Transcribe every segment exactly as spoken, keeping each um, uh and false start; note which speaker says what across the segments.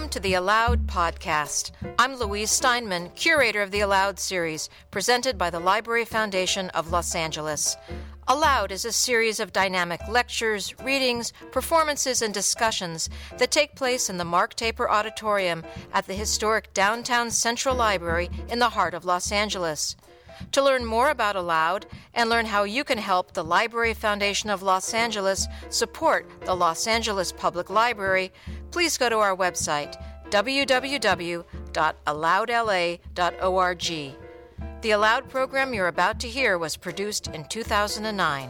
Speaker 1: Welcome to the Aloud podcast. I'm Louise Steinman, curator of the Aloud series, presented by the Library Foundation of Los Angeles. Aloud is a series of dynamic lectures, readings, performances, and discussions that take place in the Mark Taper Auditorium at the historic downtown Central Library in the heart of Los Angeles. To learn more about Aloud and learn how you can help the Library Foundation of Los Angeles support the Los Angeles Public Library, please go to our website, w w w dot aloud l a dot org. The Aloud program you're about to hear was produced in two thousand nine.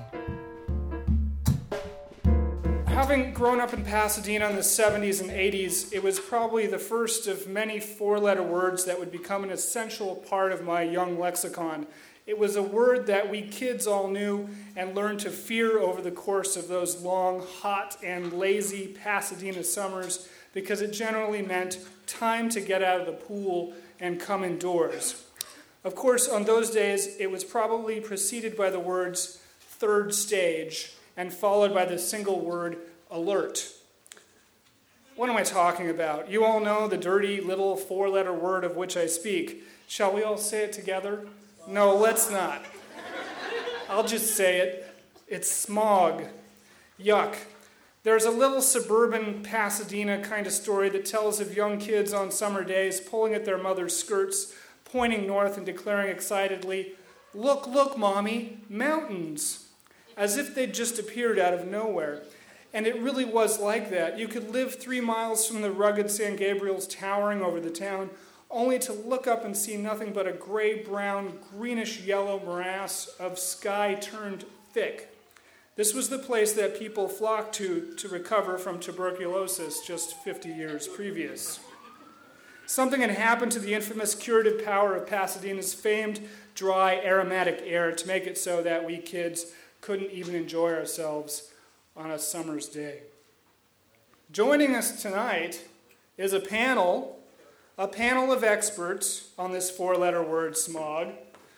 Speaker 2: Having grown up in Pasadena in the seventies and eighties, it was probably the first of many four-letter words that would become an essential part of my young lexicon. It was a word that we kids all knew and learned to fear over the course of those long, hot, and lazy Pasadena summers because it generally meant time to get out of the pool and come indoors. Of course, on those days, it was probably preceded by the words third stage and followed by the single word alert. What am I talking about? You all know the dirty little four-letter word of which I speak. Shall we all say it together? No, let's not. I'll just say it. It's smog. Yuck. There's a little suburban Pasadena kind of story that tells of young kids on summer days pulling at their mother's skirts, pointing north and declaring excitedly, "Look, look, Mommy, mountains," as if they'd just appeared out of nowhere. And it really was like that. You could live three miles from the rugged San Gabriel's towering over the town, only to look up and see nothing but a gray-brown, greenish-yellow morass of sky turned thick. This was the place that people flocked to to recover from tuberculosis just fifty years previous. Something had happened to the infamous curative power of Pasadena's famed dry, aromatic air to make it so that we kids couldn't even enjoy ourselves on a summer's day. Joining us tonight is a panel, a panel of experts on this four-letter word, smog.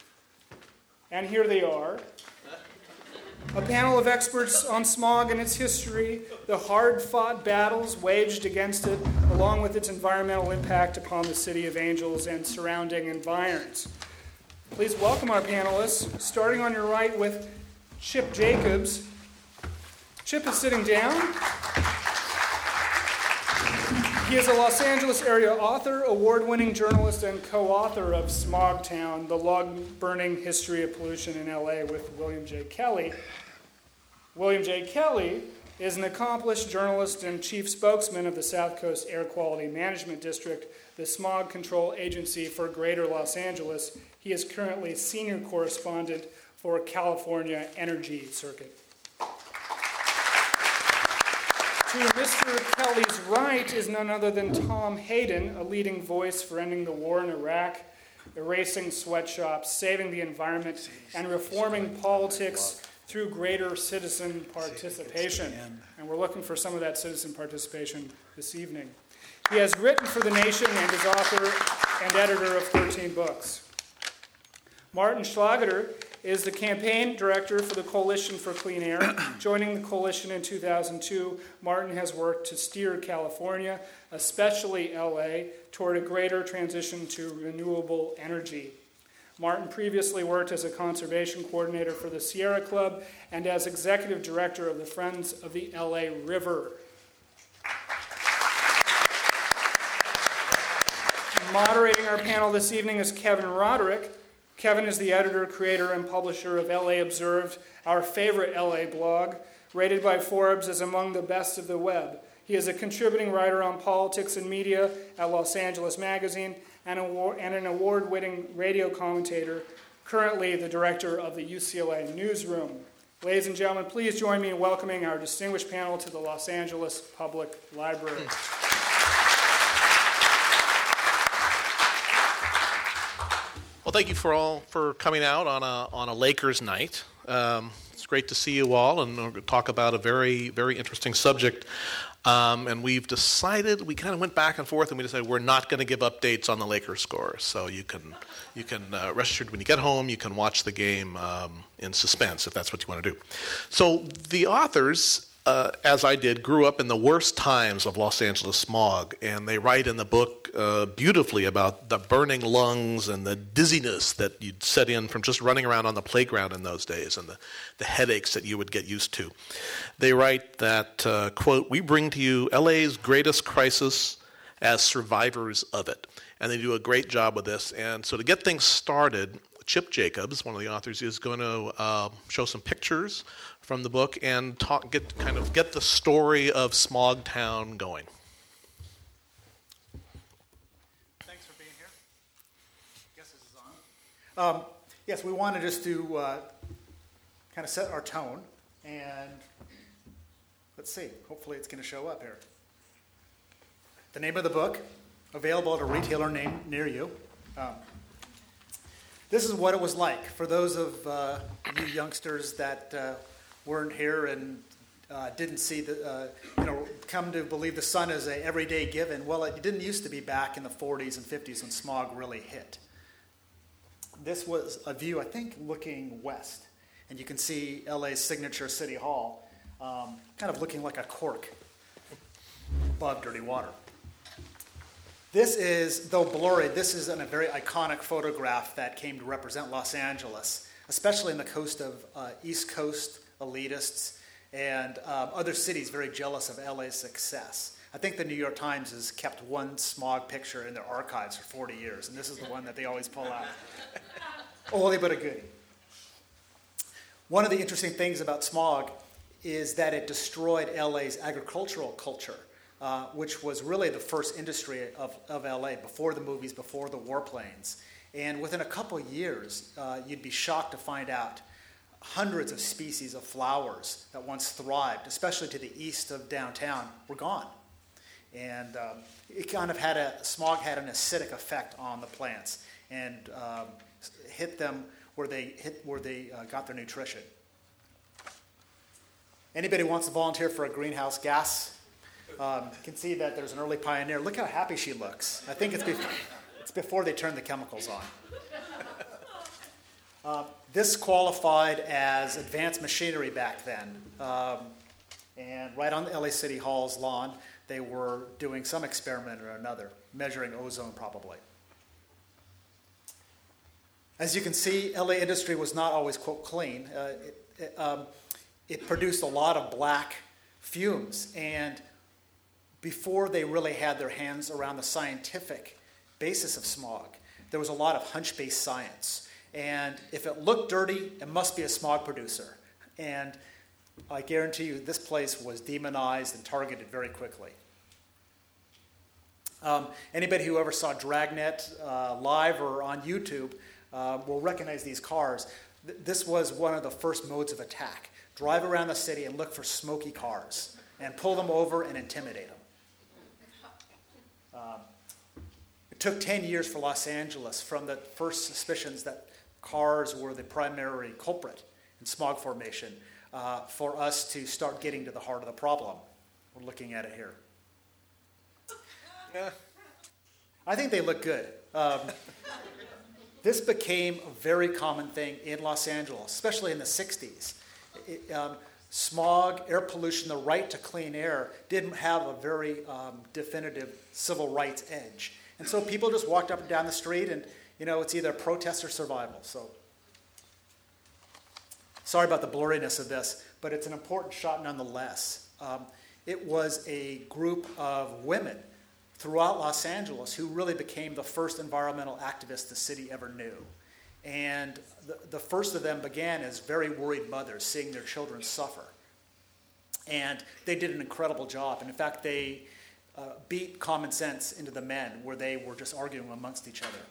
Speaker 2: And here they are. A panel of experts on smog and its history, the hard-fought battles waged against it, along with its environmental impact upon the City of Angels and surrounding environs. Please welcome our panelists, starting on your right with Chip Jacobs. Chip is sitting down. He is a Los Angeles area author, award-winning journalist, and co-author of Smogtown, The Log-Burning History of Pollution in L A with William J. Kelly. William J. Kelly is an accomplished journalist and chief spokesman of the South Coast Air Quality Management District, the smog control agency for Greater Los Angeles. He is currently senior correspondent for California Energy Circuit. To Mister Kelly's right is none other than Tom Hayden, a leading voice for ending the war in Iraq, erasing sweatshops, saving the environment, and reforming politics through greater citizen participation. And we're looking for some of that citizen participation this evening. He has written for The Nation and is author and editor of thirteen books. Martin Schlageter is the campaign director for the Coalition for Clean Air. Joining the coalition in two thousand two, Martin has worked to steer California, especially L A, toward a greater transition to renewable energy. Martin previously worked as a conservation coordinator for the Sierra Club and as executive director of the Friends of the L A River. Moderating our panel this evening is Kevin Roderick. Kevin is the editor, creator, and publisher of L A Observed, our favorite L A blog, rated by Forbes as among the best of the web. He is a contributing writer on politics and media at Los Angeles Magazine and, award- and an award-winning radio commentator, currently the director of the U C L A Newsroom. Ladies and gentlemen, please join me in welcoming our distinguished panel to the Los Angeles Public Library.
Speaker 3: Well, thank you for all for coming out on a on a Lakers night. Um, it's great to see you all, and we're going to talk about a very very interesting subject. Um, and we've decided we kind of went back and forth, and we decided we're not going to give updates on the Lakers scores. So you can you can uh, rest assured when you get home, you can watch the game um, in suspense if that's what you want to do. So the authors uh, as I did, grew up in the worst times of Los Angeles smog, and they write in the book uh, beautifully about the burning lungs and the dizziness that you'd set in from just running around on the playground in those days, and the, the headaches that you would get used to. They write that, uh, quote, "We bring to you L A's greatest crisis as survivors of it." And they do a great job with this. And so to get things started, Chip Jacobs, one of the authors, is going to uh, show some pictures from the book and talk, get kind of get the story of Smog Town going.
Speaker 4: Thanks for being here. Guess this is on. Um, yes, we wanted just to uh, kind of set our tone, and let's see. Hopefully, it's going to show up here. The name of the book, available at a retailer name near you. Um, this is what it was like for those of uh, you youngsters that uh, weren't here and uh, didn't see the, uh, you know, come to believe the sun is a everyday given. Well, it didn't used to be back in the forties and fifties when smog really hit. This was a view, I think, looking west, and you can see L A's signature City Hall, um, kind of looking like a cork above dirty water. This is, though blurry, this is a very iconic photograph that came to represent Los Angeles, especially in the coast of uh, East Coast elitists and um, other cities very jealous of L A's success. I think the New York Times has kept one smog picture in their archives for forty years, and this is the one that they always pull out. Oldie but a goodie. One of the interesting things about smog is that it destroyed L A's agricultural culture. Uh, which was really the first industry of, of L A, before the movies, before the warplanes. And within a couple years, uh, you'd be shocked to find out hundreds of species of flowers that once thrived, especially to the east of downtown, were gone. And um, it kind of had a, smog had an acidic effect on the plants and um, hit them where they, hit, where they uh, got their nutrition. Anybody wants to volunteer for a greenhouse gas? Um, you can see that there's an early pioneer. Look how happy she looks. I think it's before, it's before they turn the chemicals on. Uh, this qualified as advanced machinery back then. Um, and right on the L A City Hall's lawn, they were doing some experiment or another, measuring ozone probably. As you can see, L A industry was not always, quote, clean. Uh, it, it, um, it produced a lot of black fumes, and before they really had their hands around the scientific basis of smog, there was a lot of hunch-based science. And if it looked dirty, it must be a smog producer. And I guarantee you this place was demonized and targeted very quickly. Um, anybody who ever saw Dragnet uh, live or on YouTube uh, will recognize these cars. Th- this was one of the first modes of attack. Drive around the city and look for smoky cars and pull them over and intimidate them. Um, it took ten years for Los Angeles from the first suspicions that cars were the primary culprit in smog formation uh, for us to start getting to the heart of the problem. We're looking at it here. Yeah. I think they look good. Um, this became a very common thing in Los Angeles, especially in the sixties. It, um, Smog, air pollution, the right to clean air didn't have a very um, definitive civil rights edge. And so people just walked up and down the street and, you know, it's either protest or survival. So sorry about the blurriness of this, but it's an important shot nonetheless. Um, it was a group of women throughout Los Angeles who really became the first environmental activists the city ever knew. And the, the first of them began as very worried mothers seeing their children suffer. And they did an incredible job. And in fact, they uh, beat common sense into the men where they were just arguing amongst each other.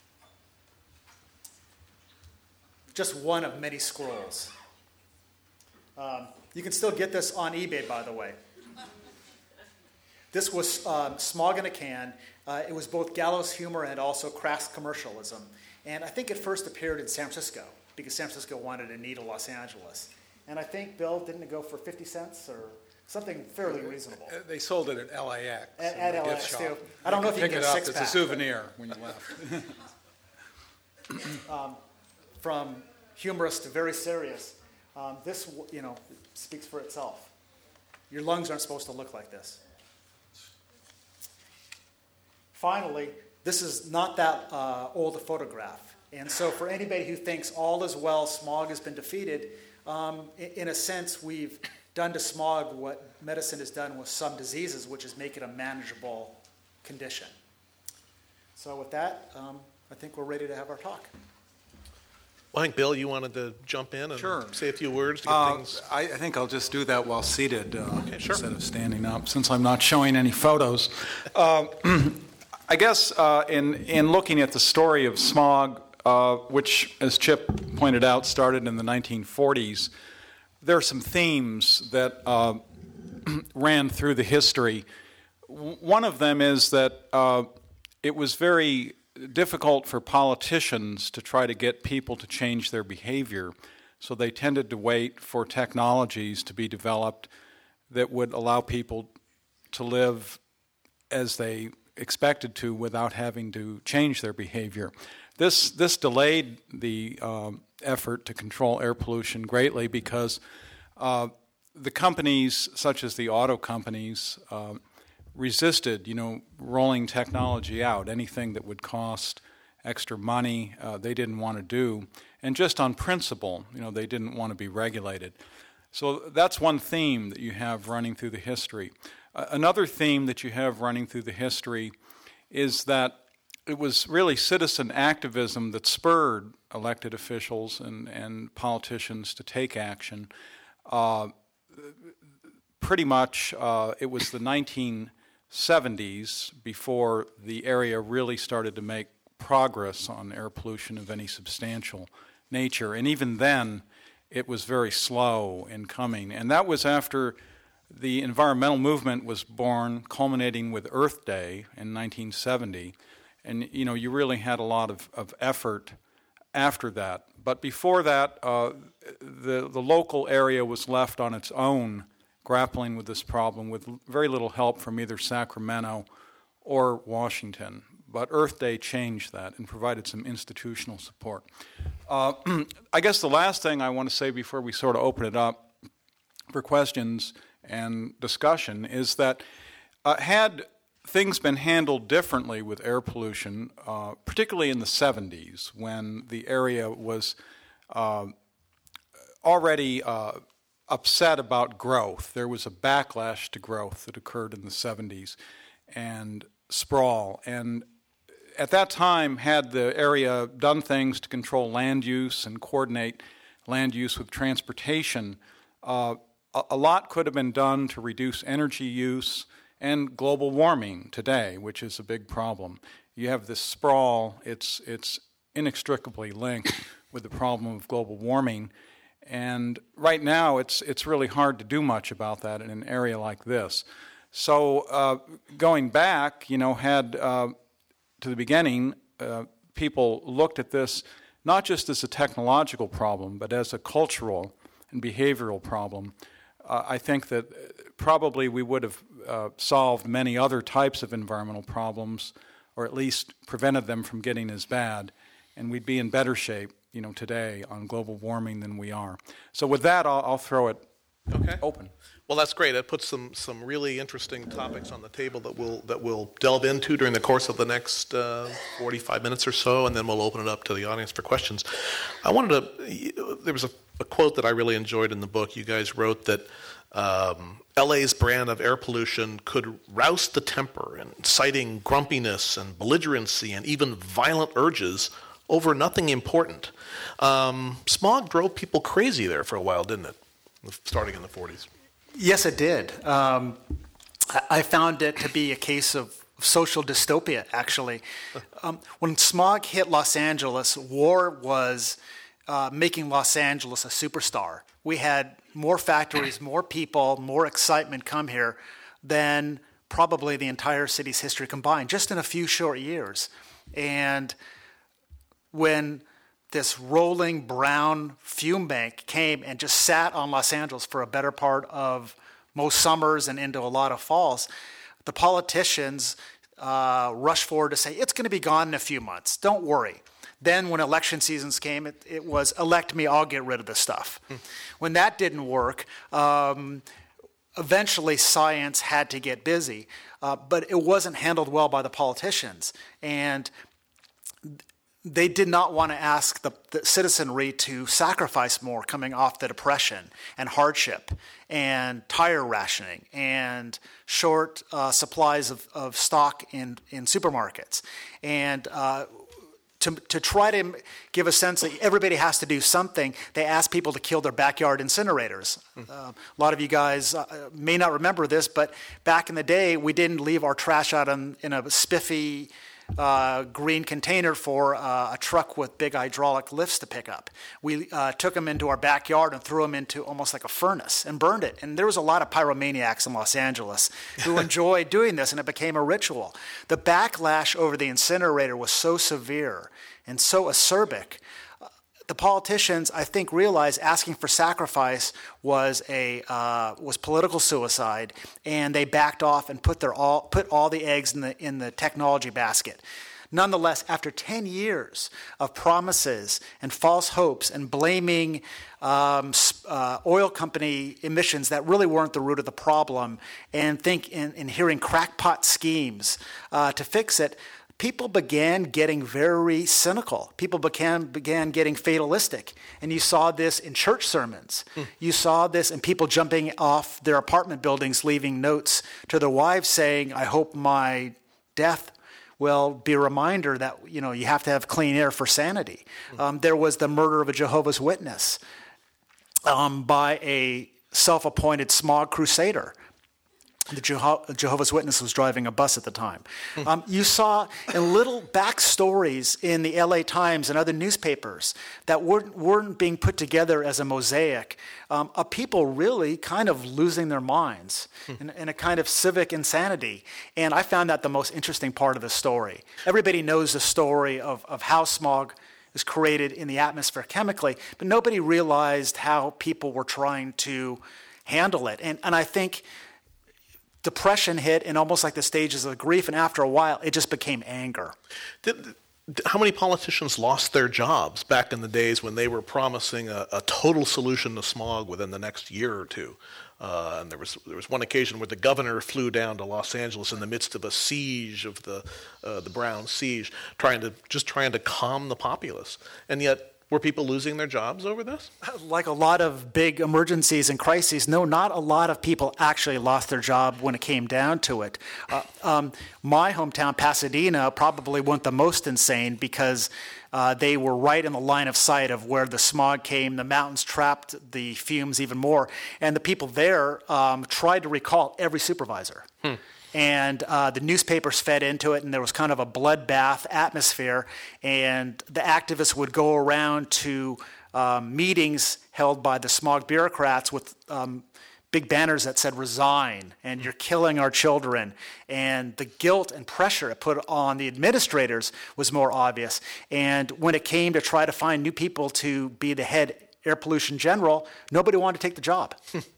Speaker 4: Just one of many scrolls. Um, you can still get this on eBay, by the way. This was um, Smog in a Can. Uh, it was both gallows humor and also crass commercialism. And I think it first appeared in San Francisco because San Francisco wanted a needle Los Angeles. And I think, Bill, didn't it go for fifty cents or something fairly reasonable?
Speaker 5: They sold it at L A X.
Speaker 4: At, at L A X, too. I
Speaker 5: you
Speaker 4: don't know if you
Speaker 5: pick
Speaker 4: can
Speaker 5: it
Speaker 4: get a
Speaker 5: up
Speaker 4: six-pack.
Speaker 5: as a souvenir when you left.
Speaker 4: um, from humorous to very serious, um, this, you know, speaks for itself. Your lungs aren't supposed to look like this. Finally, this is not that uh, old a photograph. And so for anybody who thinks all is well, smog has been defeated, um, in, in a sense, we've done to smog what medicine has done with some diseases, which is make it a manageable condition. So with that, um, I think we're ready to have our talk.
Speaker 3: Well, I think, Bill, you wanted to jump in and
Speaker 5: Sure.
Speaker 3: say a few words to get
Speaker 5: Uh,
Speaker 3: things...
Speaker 5: I, I think I'll just do that while seated uh,
Speaker 3: Okay, sure.
Speaker 5: instead of standing up, since I'm not showing any photos. Uh, I guess uh, in, in looking at the story of smog, uh, which, as Chip pointed out, started in the nineteen forties, there are some themes that uh, ran through the history. One of them is that uh, it was very difficult for politicians to try to get people to change their behavior, so they tended to wait for technologies to be developed that would allow people to live as they expected to without having to change their behavior. This this delayed the um, effort to control air pollution greatly because uh, the companies, such as the auto companies, uh, resisted, you know, rolling technology out. Anything that would cost extra money, uh, they didn't want to do. And just on principle, you know, they didn't want to be regulated. So that's one theme that you have running through the history. Uh, another theme that you have running through the history is that it was really citizen activism that spurred elected officials and, and politicians to take action. Uh, pretty much uh, it was the nineteen seventies before the area really started to make progress on air pollution of any substantial nature. And even then, it was very slow in coming. And that was after the environmental movement was born, culminating with Earth Day in nineteen seventy. And, you know, you really had a lot of, of effort after that. But before that, uh, the, the local area was left on its own, grappling with this problem with very little help from either Sacramento or Washington. But Earth Day changed that and provided some institutional support. Uh, I guess the last thing I want to say before we sort of open it up for questions and discussion is that uh, had things been handled differently with air pollution, uh, particularly in the seventies when the area was uh, already uh, upset about growth. There was a backlash to growth that occurred in the seventies and sprawl. And at that time, had the area done things to control land use and coordinate land use with transportation, uh, a, a lot could have been done to reduce energy use and global warming today, which is a big problem. You have this sprawl, it's, it's inextricably linked with the problem of global warming. And right now, it's it's really hard to do much about that in an area like this. So uh, going back, you know, had uh, to the beginning, uh, people looked at this not just as a technological problem, but as a cultural and behavioral problem. Uh, I think that probably we would have uh, solved many other types of environmental problems, or at least prevented them from getting as bad, and we'd be in better shape, you know, today on global warming than we are. So with that, I'll, I'll throw it
Speaker 3: Okay.
Speaker 5: open.
Speaker 3: Well, that's great. It puts some, some really interesting topics on the table that we'll that we'll delve into during the course of the next uh, forty-five minutes or so, and then we'll open it up to the audience for questions. I wanted to. There was a, a quote that I really enjoyed in the book. You guys wrote that um, L A's brand of air pollution could roust the temper, and citing grumpiness and belligerency and even violent urges over nothing important. Um, smog drove people crazy there for a while, didn't it? Starting in the forties.
Speaker 4: Yes, it did. Um, I found it to be a case of social dystopia, actually. Um, when smog hit Los Angeles, war was uh, making Los Angeles a superstar. We had more factories, more people, more excitement come here than probably the entire city's history combined, just in a few short years. And when this rolling brown fume bank came and just sat on Los Angeles for a better part of most summers and into a lot of falls, the politicians uh, rushed forward to say, it's going to be gone in a few months, don't worry. Then when election seasons came, it, it was, elect me, I'll get rid of the stuff. Hmm. When that didn't work, um, eventually science had to get busy, uh, but it wasn't handled well by the politicians. And they did not want to ask the, the citizenry to sacrifice more coming off the Depression and hardship and tire rationing and short uh, supplies of, of stock in, in supermarkets. And uh, to, to try to give a sense that everybody has to do something, they asked people to kill their backyard incinerators. Mm. Uh, a lot of you guys uh, may not remember this, but back in the day, we didn't leave our trash out in, in a spiffy Uh, green container for uh, a truck with big hydraulic lifts to pick up. We uh, took them into our backyard and threw them into almost like a furnace and burned it. And there was a lot of pyromaniacs in Los Angeles who enjoyed doing this, and it became a ritual. The backlash over the incinerator was so severe and so acerbic. The politicians, I think, realized asking for sacrifice was a uh, was political suicide, and they backed off and put their all put all the eggs in the in the technology basket. Nonetheless, after ten years of promises and false hopes and blaming um, uh, oil company emissions that really weren't the root of the problem, and think in, in hearing crackpot schemes uh, to fix it, people began getting very cynical. People began began getting fatalistic. And you saw this in church sermons. Mm. You saw this in people jumping off their apartment buildings, leaving notes to their wives saying, I hope my death will be a reminder that, you know, you have to have clean air for sanity. Mm. Um, there was the murder of a Jehovah's Witness um, by a self-appointed smog crusader. The Jeho- Jehovah's Witness was driving a bus at the time. Um, you saw in little backstories in the L A Times and other newspapers that weren't, weren't being put together as a mosaic um, of people really kind of losing their minds in, in a kind of civic insanity. And I found that the most interesting part of the story. Everybody knows the story of, of how smog is created in the atmosphere chemically, but nobody realized how people were trying to handle it. And, and I think depression hit in almost like the stages of grief, and after a while, it just became anger.
Speaker 3: Did, how many politicians lost their jobs back in the days when they were promising a, a total solution to smog within the next year or two? Uh, and there was there was one occasion where the governor flew down to Los Angeles in the midst of a siege of the uh, the Brown siege, trying to just trying to calm the populace, and yet. Were people losing their jobs over this?
Speaker 4: Like a lot of big emergencies and crises, no, not a lot of people actually lost their job when it came down to it. Uh, um, my hometown, Pasadena, probably went the most insane because uh, they were right in the line of sight of where the smog came. The mountains trapped the fumes even more. And the people there um, tried to recall every supervisor. Hmm. And uh, the newspapers fed into it, and there was kind of a bloodbath atmosphere. And the activists would go around to um, meetings held by the smog bureaucrats with um, big banners that said, resign, and you're killing our children. And the guilt and pressure it put on the administrators was more obvious. And when it came to try to find new people to be the head air pollution general, nobody wanted to take the job.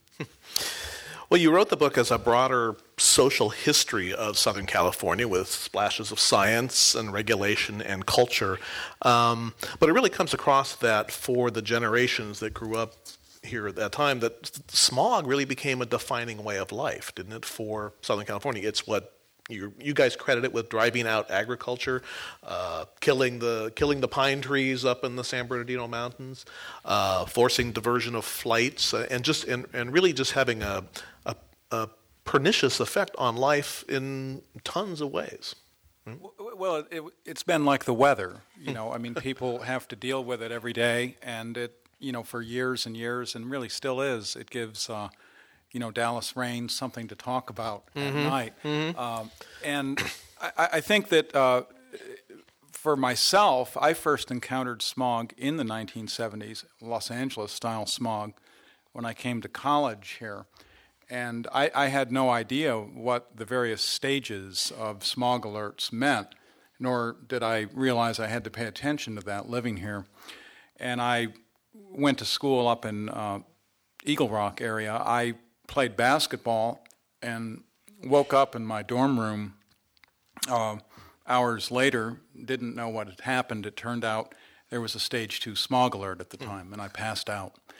Speaker 3: Well, you wrote the book as a broader social history of Southern California with splashes of science and regulation and culture. Um, but it really comes across that for the generations that grew up here at that time, that smog really became a defining way of life, didn't it, for Southern California? It's what you you guys credit it with driving out agriculture, uh, killing the killing the pine trees up in the San Bernardino Mountains, uh, forcing diversion of flights, uh, and just and, and really just having a, a a pernicious effect on life in tons of ways.
Speaker 5: Hmm? Well, it, it, it's been like the weather. You know, I mean, people have to deal with it every day, and it you know for years and years, and really still is. It gives. Uh, you know, Dallas rain, something to talk about mm-hmm. at night. Mm-hmm. Um, and I, I think that uh, for myself, I first encountered smog in the nineteen seventies, Los Angeles-style smog, when I came to college here. And I, I had no idea what the various stages of smog alerts meant, nor did I realize I had to pay attention to that living here. And I went to school up in uh, Eagle Rock area. I played basketball and woke up in my dorm room uh, hours later, didn't know what had happened. It turned out there was a stage two smog alert at the time, and I passed out.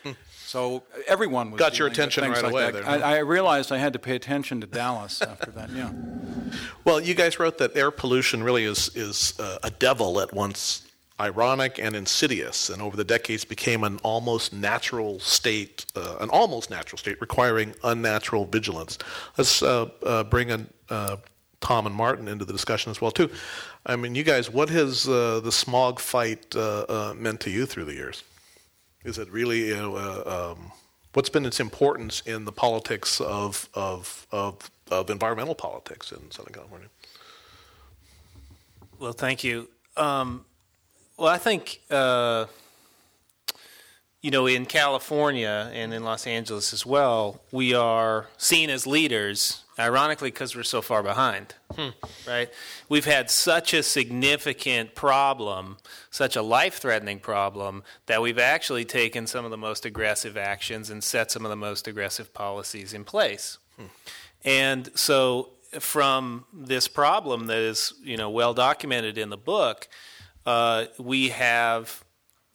Speaker 5: So everyone was
Speaker 3: Got your
Speaker 5: dealing with
Speaker 3: attention
Speaker 5: things
Speaker 3: right
Speaker 5: like
Speaker 3: away
Speaker 5: that.
Speaker 3: there,
Speaker 5: I,
Speaker 3: huh?
Speaker 5: I realized I had to pay attention to Dallas after that. Yeah.
Speaker 3: Well, you guys wrote that air pollution really is is uh, a devil at once ironic and insidious, and over the decades became an almost natural state, uh, an almost natural state requiring unnatural vigilance. Let's uh, uh, bring in uh, Tom and Martin into the discussion as well too. I mean, you guys, what has uh, the smog fight uh, uh, meant to you through the years? Is it really, you know, uh, um, what's been its importance in the politics of, of of of environmental politics in Southern California?
Speaker 6: Well, thank you. Um, well, I think, uh, you know, in California and in Los Angeles as well, we are seen as leaders, ironically, because we're so far behind, hmm. right? We've had such a significant problem, such a life-threatening problem, that we've actually taken some of the most aggressive actions and set some of the most aggressive policies in place. Hmm. And so from this problem that is, you know, well documented in the book, uh, we have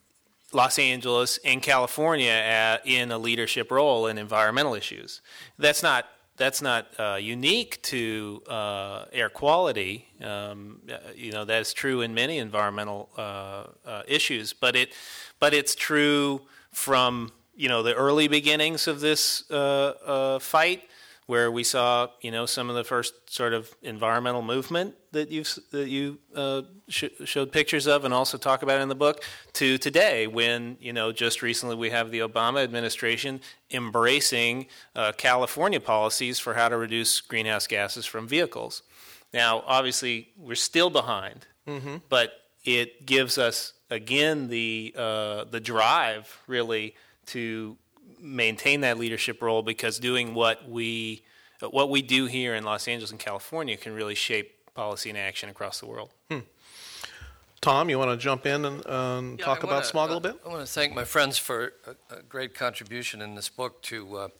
Speaker 6: Los Angeles and California at, in a leadership role in environmental issues. That's not that's not uh, unique to uh, air quality. Um, you know, that's true in many environmental uh, uh, issues, but it but it's true from, you know, the early beginnings of this uh, uh, fight, where we saw, you know, some of the first sort of environmental movement that you that you uh, sh- showed pictures of and also talk about in the book, to today, when, you know, just recently we have the Obama administration embracing uh, California policies for how to reduce greenhouse gases from vehicles. Now, obviously, we're still behind, mm-hmm. but it gives us, again, the uh, the drive, really, to maintain that leadership role, because doing what we what we do here in Los Angeles and California can really shape policy and action across the world.
Speaker 3: Hmm. Tom, you want to jump in and uh,
Speaker 7: yeah,
Speaker 3: talk
Speaker 7: wanna,
Speaker 3: about smog a little bit?
Speaker 7: I want to thank my friends for a, a great contribution in this book to uh,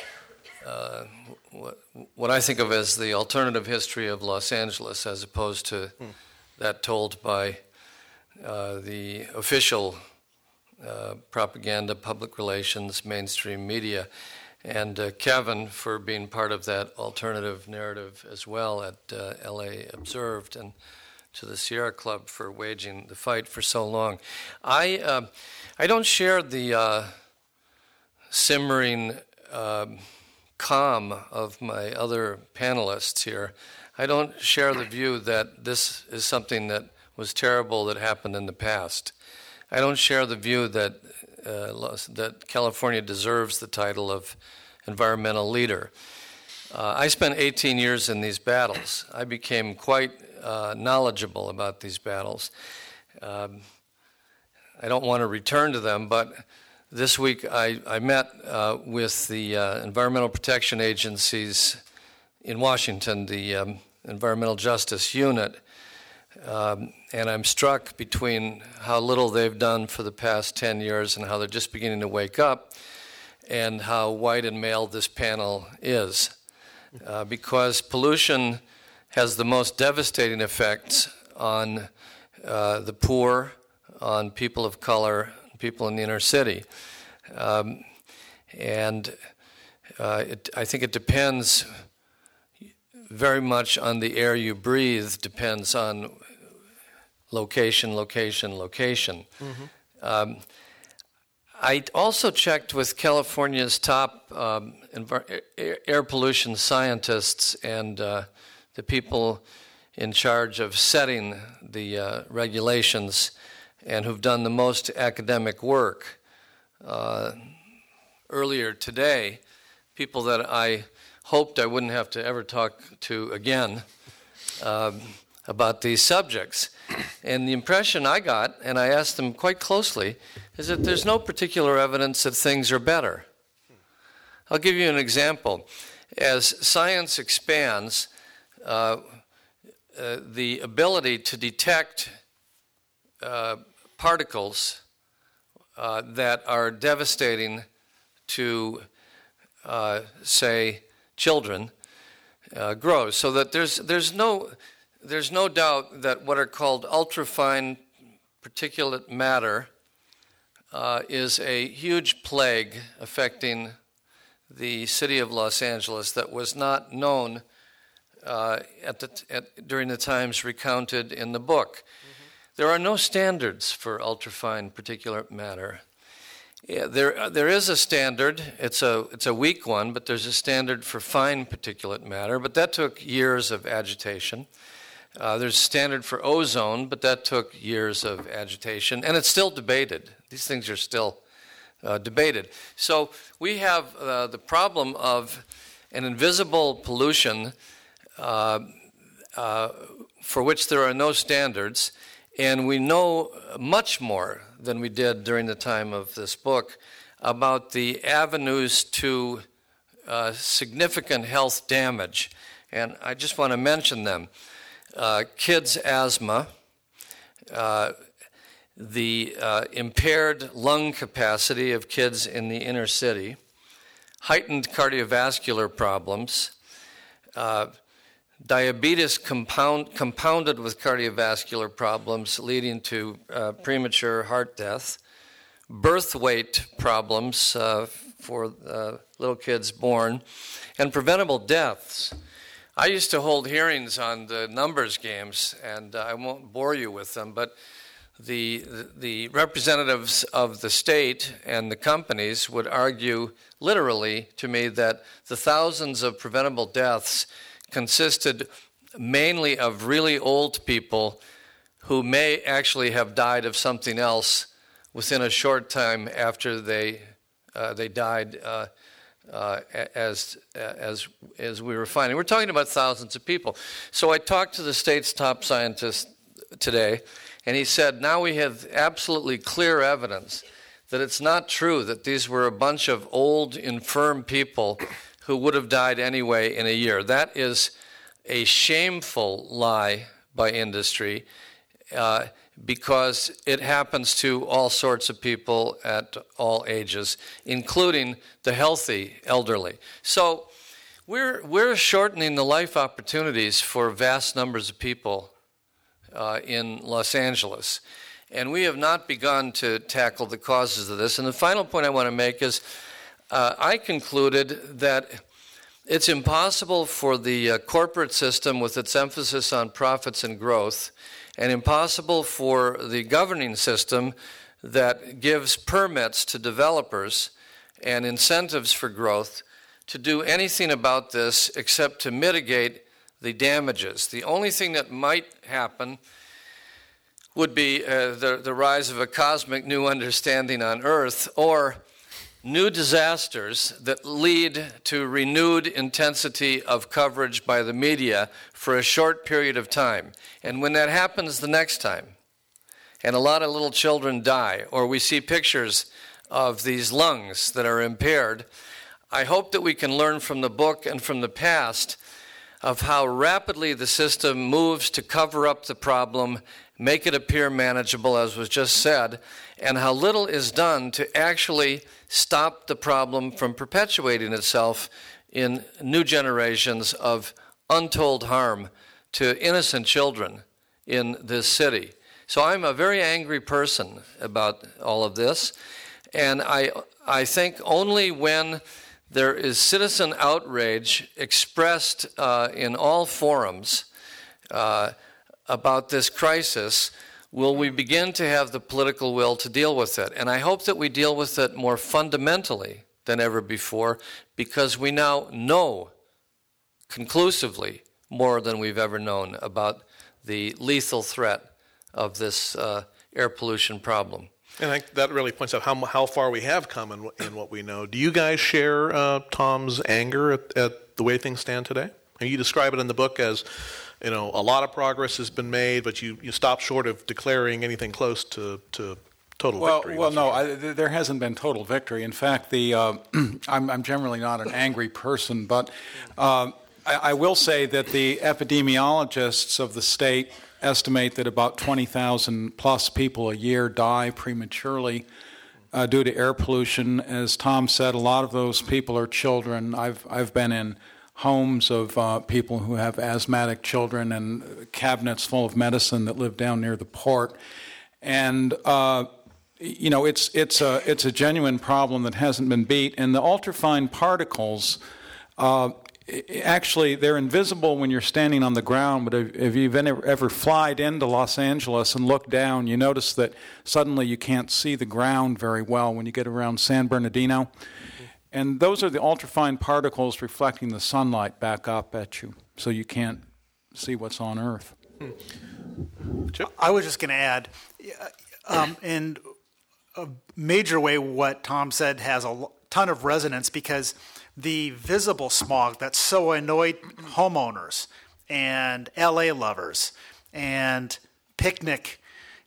Speaker 7: uh, what, what I think of as the alternative history of Los Angeles, as opposed to hmm. that told by uh, the official Uh, propaganda, public relations, mainstream media, and uh, Kevin for being part of that alternative narrative as well at uh, L A Observed, and to the Sierra Club for waging the fight for so long. I uh, I don't share the uh, simmering uh, calm of my other panelists here. I don't share the view that this is something that was terrible that happened in the past. I don't share the view that uh, that California deserves the title of environmental leader. Uh, I spent eighteen years in these battles. I became quite uh, knowledgeable about these battles. Um, I don't want to return to them, but this week I, I met uh, with the uh, Environmental Protection Agencies in Washington, the um, Environmental Justice Unit, Um, and I'm struck between how little they've done for the past ten years and how they're just beginning to wake up, and how white and male this panel is. Uh, because pollution has the most devastating effects on uh, the poor, on people of color, people in the inner city. Um, and uh, it, I think it depends very much on the air you breathe, depends on location, location, location. Mm-hmm. Um, I also checked with California's top um, envir- air pollution scientists and uh, the people in charge of setting the uh, regulations, and who've done the most academic work. Uh, earlier today, people that I hoped I wouldn't have to ever talk to again um, about these subjects. And the impression I got, and I asked them quite closely, is that there's no particular evidence that things are better. I'll give you an example. As science expands, uh, uh, the ability to detect uh, particles uh, that are devastating to, uh, say, children uh, grows, so that there's there's no there's no doubt that what are called ultrafine particulate matter uh, is a huge plague affecting the city of Los Angeles that was not known uh, at the, at, during the times recounted in the book. Mm-hmm. There are no standards for ultrafine particulate matter. Yeah, there there is a standard. It's a it's a weak one, but there's a standard for fine particulate matter. But that took years of agitation. Uh, there's a standard for ozone, but that took years of agitation, and it's still debated. These things are still uh, debated. So we have uh, the problem of an invisible pollution uh, uh, for which there are no standards, and we know much more than we did during the time of this book about the avenues to uh, significant health damage. And I just want to mention them. Uh, kids' asthma, uh, the uh, impaired lung capacity of kids in the inner city, heightened cardiovascular problems, uh, diabetes compound, compounded with cardiovascular problems leading to uh, premature heart death, birth weight problems uh, for uh, little kids born, and preventable deaths. I used to hold hearings on the numbers games, and uh, I won't bore you with them, but the, the representatives of the state and the companies would argue literally to me that the thousands of preventable deaths consisted mainly of really old people who may actually have died of something else within a short time after they uh, they died uh, uh, as as as we were finding. We're talking about thousands of people. So I talked to the state's top scientist today, and he said, now we have absolutely clear evidence that it's not true that these were a bunch of old, infirm people who would have died anyway in a year. That is a shameful lie by industry uh, because it happens to all sorts of people at all ages, including the healthy elderly. So we're, we're shortening the life opportunities for vast numbers of people uh, in Los Angeles. And we have not begun to tackle the causes of this. And the final point I want to make is Uh, I concluded that it's impossible for the uh, corporate system with its emphasis on profits and growth, and impossible for the governing system that gives permits to developers and incentives for growth to do anything about this except to mitigate the damages. The only thing that might happen would be uh, the, the rise of a cosmic new understanding on Earth, or new disasters that lead to renewed intensity of coverage by the media for a short period of time. And when that happens the next time, and a lot of little children die, or we see pictures of these lungs that are impaired, I hope that we can learn from the book and from the past of how rapidly the system moves to cover up the problem, make it appear manageable, as was just said, and how little is done to actually stop the problem from perpetuating itself in new generations of untold harm to innocent children in this city. So I'm a very angry person about all of this, and I, I think only when there is citizen outrage expressed uh, in all forums uh, about this crisis will we begin to have the political will to deal with it. And I hope that we deal with it more fundamentally than ever before, because we now know conclusively more than we've ever known about the lethal threat of this uh, air pollution problem.
Speaker 3: And I think that really points out how how far we have come in, in what we know. Do you guys share uh, Tom's anger at, at the way things stand today? And you describe it in the book as, you know, a lot of progress has been made, but you, you stop short of declaring anything close to, to total
Speaker 5: well,
Speaker 3: victory.
Speaker 5: Well, no, I, there hasn't been total victory. In fact, the uh, I'm, I'm generally not an angry person, but uh, I, I will say that the epidemiologists of the state estimate that about twenty thousand plus people a year die prematurely uh, due to air pollution. As Tom said, a lot of those people are children. I've I've been in homes of uh, people who have asthmatic children and cabinets full of medicine that live down near the port. And uh, you know, it's it's a it's a genuine problem that hasn't been beat, and the ultrafine particles. Uh, Actually, they're invisible when you're standing on the ground, but if, if you've ever, ever flied into Los Angeles and looked down, you notice that suddenly you can't see the ground very well when you get around San Bernardino. Mm-hmm. And those are the ultrafine particles reflecting the sunlight back up at you, so you can't see what's on Earth.
Speaker 4: Hmm. I was just going to add, um, in a major way, what Tom said has a ton of resonance, because the visible smog that so annoyed homeowners and L A lovers and picnic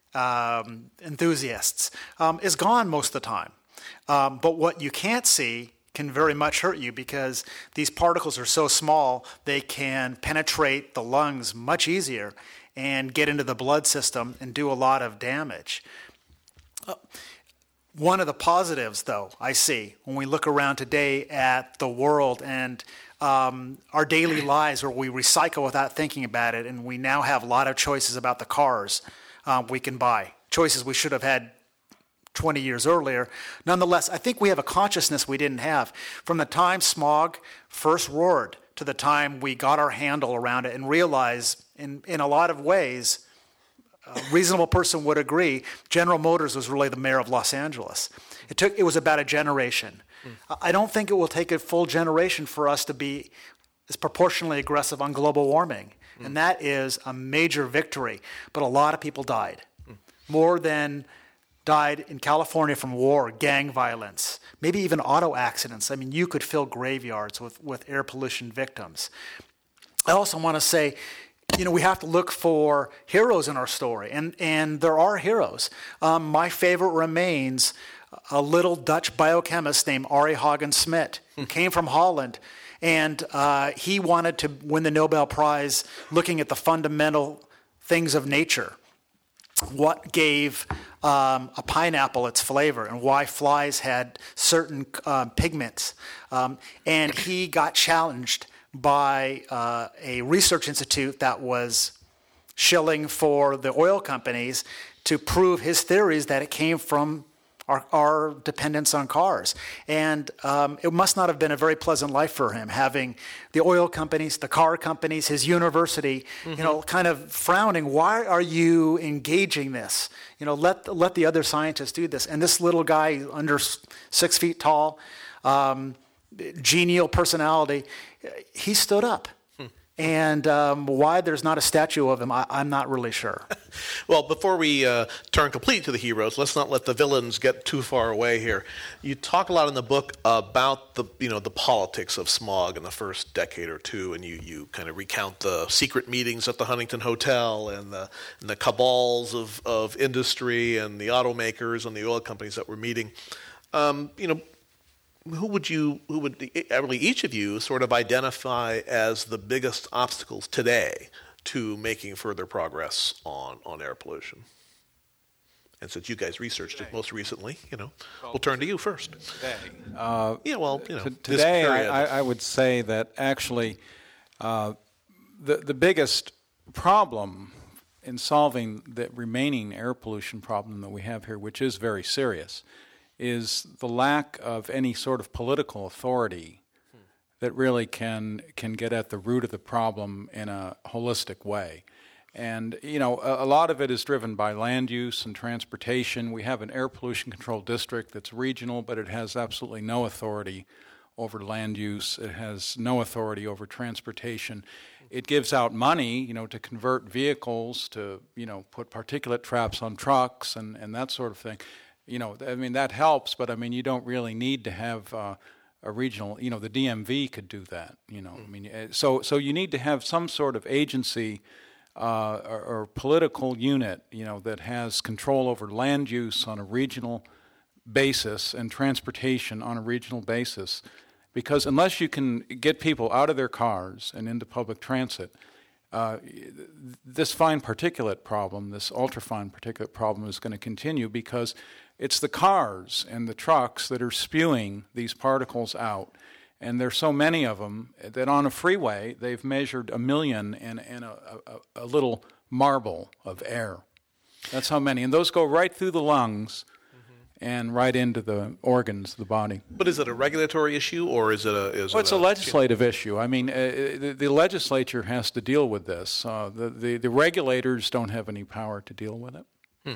Speaker 4: um, enthusiasts um, is gone most of the time. Um, but what you can't see can very much hurt you, because these particles are so small, they can penetrate the lungs much easier and get into the blood system and do a lot of damage. Uh, One of the positives, though, I see when we look around today at the world and um, our daily lives, where we recycle without thinking about it, and we now have a lot of choices about the cars uh, we can buy, choices we should have had twenty years earlier. Nonetheless, I think we have a consciousness we didn't have. From the time smog first roared to the time we got our handle around it and realized, in, in a lot of ways, a reasonable person would agree, General Motors was really the mayor of Los Angeles. It took it was about a generation. Mm. I don't think it will take a full generation for us to be as proportionally aggressive on global warming. Mm. And that is a major victory. But a lot of people died. Mm. More than died in California from war, gang violence, maybe even auto accidents. I mean, you could fill graveyards with, with air pollution victims. I also want to say, you know, we have to look for heroes in our story, and, and there are heroes. Um, my favorite remains a little Dutch biochemist named Arie Haagen-Smit, who came from Holland, and uh, he wanted to win the Nobel Prize looking at the fundamental things of nature. What gave um, a pineapple its flavor, and why flies had certain uh, pigments. Um, and he got challenged by uh, a research institute that was shilling for the oil companies to prove his theories that it came from our, our dependence on cars. And um, it must not have been a very pleasant life for him, having the oil companies, the car companies, his university, mm-hmm. you know, kind of frowning. Why are you engaging this? You know, let let the other scientists do this. And this little guy, under six feet tall, um, genial personality, he stood up. Hmm. And um, why there's not a statue of him, I, I'm not really sure.
Speaker 3: Well, before we uh, turn completely to the heroes, let's not let the villains get too far away here. You talk a lot in the book about the, you know, the politics of smog in the first decade or two, and you, you kind of recount the secret meetings at the Huntington Hotel and the, and the cabals of, of industry and the automakers and the oil companies that were meeting. Um, you know, Who would you, who would, really each of you sort of identify as the biggest obstacles today to making further progress on, on air pollution? And since you guys researched today. it most recently, you know, well, we'll turn to you first.
Speaker 5: Today. Uh,
Speaker 3: yeah, well, you know,
Speaker 5: t- today I, I would say that actually uh, the, the biggest problem in solving the remaining air pollution problem that we have here, which is very serious, is the lack of any sort of political authority hmm. that really can can get at the root of the problem in a holistic way. And, you know, a, a lot of it is driven by land use and transportation. We have an air pollution control district that's regional, but it has absolutely no authority over land use. It has no authority over transportation. It gives out money, you know, to convert vehicles, to, you know, put particulate traps on trucks and, and that sort of thing. You know, I mean, that helps, but I mean, you don't really need to have uh, a regional, you know, the D M V could do that, you know. Mm. I mean, so so you need to have some sort of agency uh, or, or political unit, you know, that has control over land use on a regional basis and transportation on a regional basis. Because unless you can get people out of their cars and into public transit, Uh, this fine particulate problem, this ultrafine particulate problem is going to continue, because it's the cars and the trucks that are spewing these particles out. And there's so many of them that on a freeway, they've measured a million in, in a, a, a little marble of air. That's how many. And those go right through the lungs and right into the organs of the body.
Speaker 3: But is it a regulatory issue, or is it a? Is
Speaker 5: well,
Speaker 3: it
Speaker 5: it's a, a legislative issue. I mean, uh, the, the legislature has to deal with this. Uh, the, the the regulators don't have any power to deal with it.
Speaker 3: Hmm.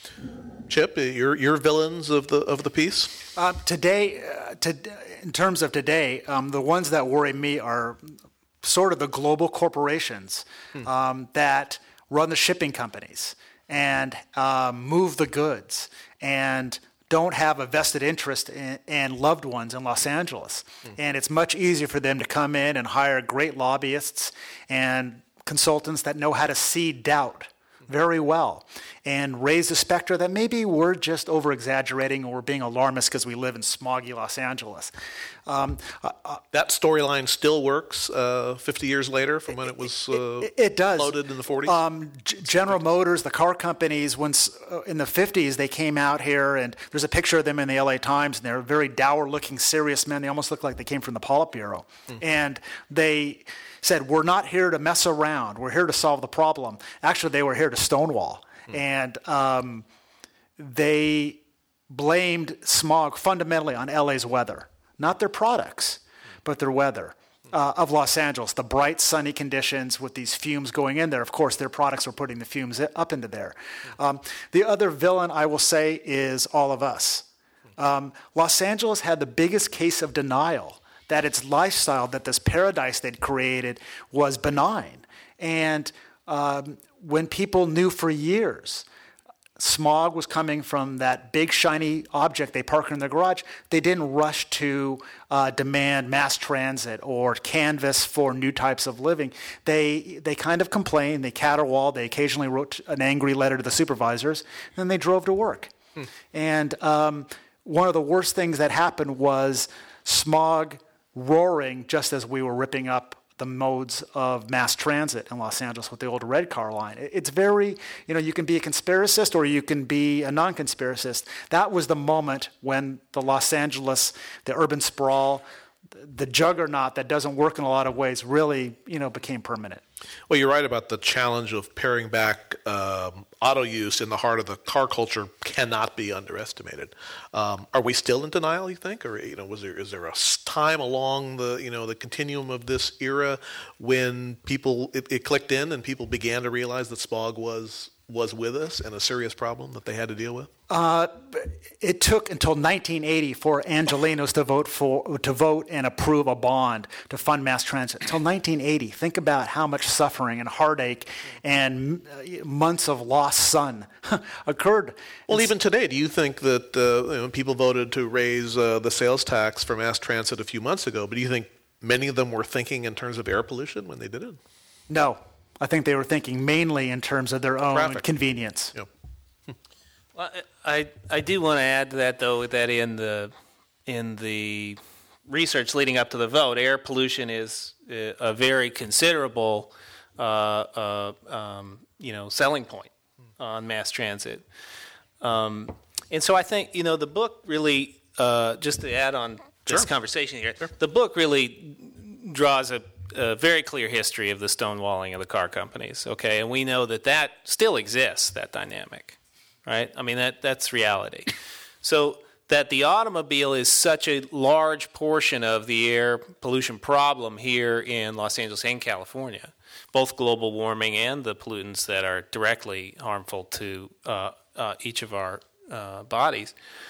Speaker 3: Chip, your your villains of the of the piece.
Speaker 4: Uh, today, uh, to, in terms of today, um, the ones that worry me are sort of the global corporations hmm. um, that run the shipping companies and um, move the goods and don't have a vested interest in, in loved ones in Los Angeles. Mm. And it's much easier for them to come in and hire great lobbyists and consultants that know how to see doubt very well and raise the specter that maybe we're just over-exaggerating or we're being alarmist because we live in smoggy Los Angeles. Um, uh,
Speaker 3: that storyline still works uh, fifty years later from when it was uh,
Speaker 4: it, it does.
Speaker 3: Loaded in the forties?
Speaker 4: Um, G- General Motors, the car companies, once uh, in the fifties, they came out here, and there's a picture of them in the L A Times, and they're very dour-looking, serious men. They almost look like they came from the Politburo. Mm. And they said, we're not here to mess around. We're here to solve the problem. Actually, they were here to stonewall. Mm. And um, they blamed smog fundamentally on L A's weather. Not their products, but their weather uh, of Los Angeles. The bright, sunny conditions with these fumes going in there. Of course, their products were putting the fumes up into there. Um, the other villain, I will say, is all of us. Um, Los Angeles had the biggest case of denial that its lifestyle, that this paradise they'd created was benign. And um, when people knew for years smog was coming from that big shiny object they parked in their garage, they didn't rush to uh, demand mass transit or canvas for new types of living. They they kind of complained, they caterwauled, they occasionally wrote an angry letter to the supervisors, and then they drove to work. Hmm. And um, one of the worst things that happened was smog roaring just as we were ripping up the modes of mass transit in Los Angeles with the old red car line. It's very, you know, you can be a conspiracist or you can be a non-conspiracist. That was the moment when the Los Angeles, the urban sprawl, the juggernaut that doesn't work in a lot of ways really, you know, became permanent.
Speaker 3: Well, you're right about the challenge of paring back um, auto use in the heart of the car culture cannot be underestimated. Um, are we still in denial, you think, or you know, was there is there a time along the you know the continuum of this era when people it, it clicked in and people began to realize that smog was was with us and a serious problem that they had to deal with?
Speaker 4: Uh, it took until nineteen eighty for Angelenos to vote for to vote and approve a bond to fund mass transit. Until nineteen eighty, think about how much suffering and heartache and months of lost sun occurred.
Speaker 3: Well, it's, even today, do you think that uh, you know, people voted to raise uh, the sales tax for mass transit a few months ago? But do you think many of them were thinking in terms of air pollution when they did it?
Speaker 4: No, I think they were thinking mainly in terms of their own Traffic. convenience.
Speaker 3: Yep.
Speaker 6: Well, I I do want to add to that though that in the in the research leading up to the vote, air pollution is a very considerable uh, uh, um, you know selling point on mass transit, um, and so I think you know the book really uh, just to add on this sure. conversation here, sure. the book really draws a a very clear history of the stonewalling of the car companies, okay? And we know that that still exists, that dynamic, right? I mean, that that's reality. So that the automobile is such a large portion of the air pollution problem here in Los Angeles and California, both global warming and the pollutants that are directly harmful to uh, uh, each of our uh, bodies.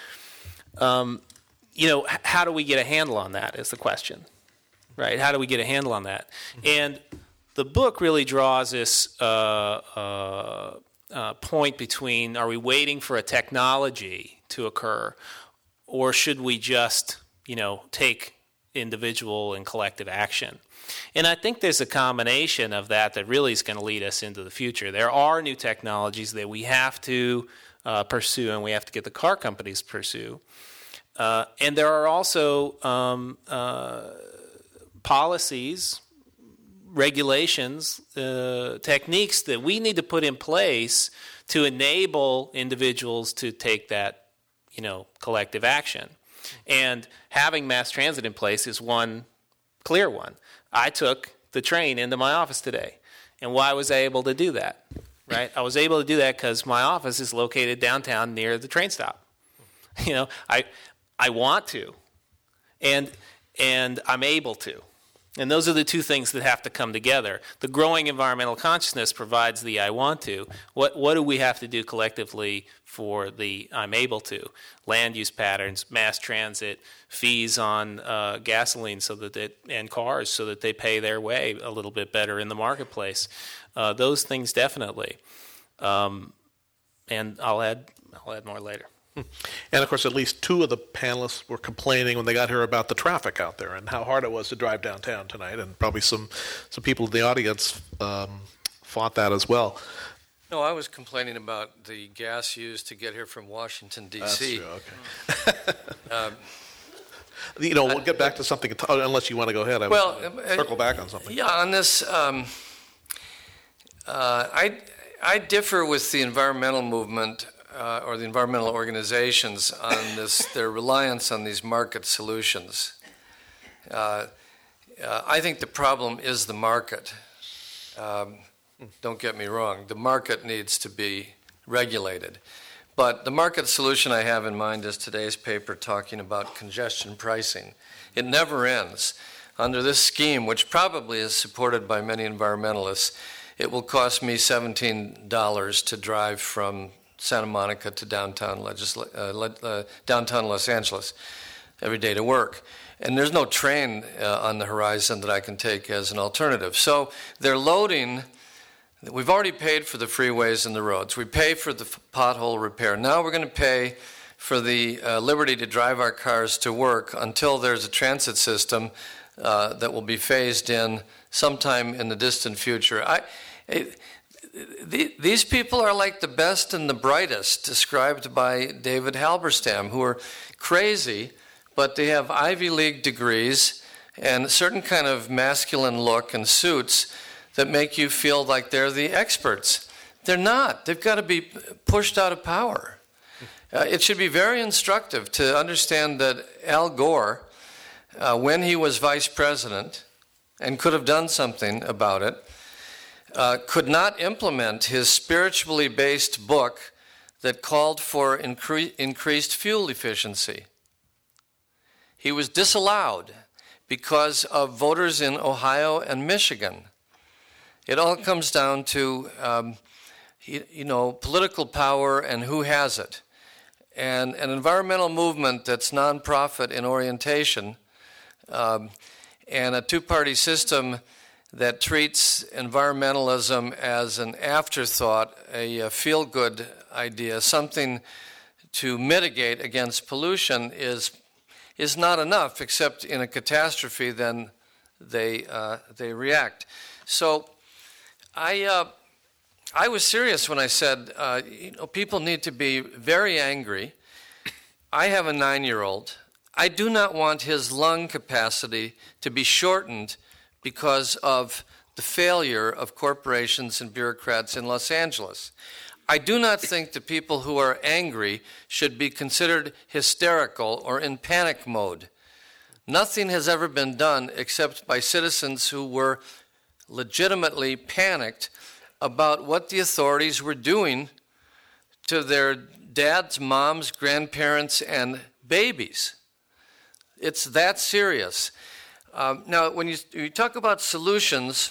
Speaker 6: Um, you know, h- how do we get a handle on that is the question. Right? How do we get a handle on that? Mm-hmm. And the book really draws this uh, uh, uh, point between: are we waiting for a technology to occur, or should we just, you know, take individual and collective action? And I think there's a combination of that that really is going to lead us into the future. There are new technologies that we have to uh, pursue, and we have to get the car companies to pursue. Uh, and there are also um, uh, policies, regulations, uh, techniques that we need to put in place to enable individuals to take that, you know, collective action. And having mass transit in place is one clear one. I took the train into my office today. And why was I able to do that? Right? I was able to do that because my office is located downtown near the train stop. You know, I I want to, and and I'm able to. And those are the two things that have to come together. The growing environmental consciousness provides the I want to. What what do we have to do collectively for the I'm able to? Land use patterns, mass transit, fees on uh, gasoline so that it, and cars so that they pay their way a little bit better in the marketplace. Uh, those things definitely. Um, and I'll add I'll add more later.
Speaker 3: And of course, at least two of the panelists were complaining when they got here about the traffic out there and how hard it was to drive downtown tonight. And probably some, some people in the audience um, fought that as well.
Speaker 7: No, I was complaining about the gas used to get here from Washington, D C
Speaker 3: That's true, okay.
Speaker 7: um,
Speaker 3: you know, we'll get back to something, unless you want to go ahead. I
Speaker 7: well,
Speaker 3: uh, circle back on something.
Speaker 7: Yeah, on this, um, uh, I, I differ with the environmental movement Uh, or the environmental organizations on this, their reliance on these market solutions. Uh, uh, I think the problem is the market. Um, don't get me wrong, the market needs to be regulated. But the market solution I have in mind is today's paper talking about congestion pricing. It never ends. Under this scheme, which probably is supported by many environmentalists, it will cost me seventeen dollars to drive from Santa Monica to downtown, legisla- uh, le- uh, downtown Los Angeles every day to work. And there's no train uh, on the horizon that I can take as an alternative. So they're loading, we've already paid for the freeways and the roads. We pay for the f- pothole repair. Now we're going to pay for the uh, liberty to drive our cars to work until there's a transit system uh, that will be phased in sometime in the distant future. I, it, These people are like the best and the brightest, described by David Halberstam, who are crazy, but they have Ivy League degrees and a certain kind of masculine look and suits that make you feel like they're the experts. They're not. They've got to be pushed out of power. Uh, it should be very instructive to understand that Al Gore, uh, when he was vice president and could have done something about it, Uh, could not implement his spiritually based book that called for incre- increased fuel efficiency. He was disallowed because of voters in Ohio and Michigan. It all comes down to, um, you, you know, political power and who has it. And an environmental movement that's nonprofit in orientation um, and a two-party system that treats environmentalism as an afterthought, a, a feel-good idea, something to mitigate against pollution is is not enough, except in a catastrophe, then they uh, they react. So I uh, I was serious when I said, uh, you know, people need to be very angry. I have a nine-year-old. I do not want his lung capacity to be shortened because of the failure of corporations and bureaucrats in Los Angeles. I do not think the people who are angry should be considered hysterical or in panic mode. Nothing has ever been done except by citizens who were legitimately panicked about what the authorities were doing to their dads, moms, grandparents, and babies. It's that serious. Um, now, when you, you talk about solutions,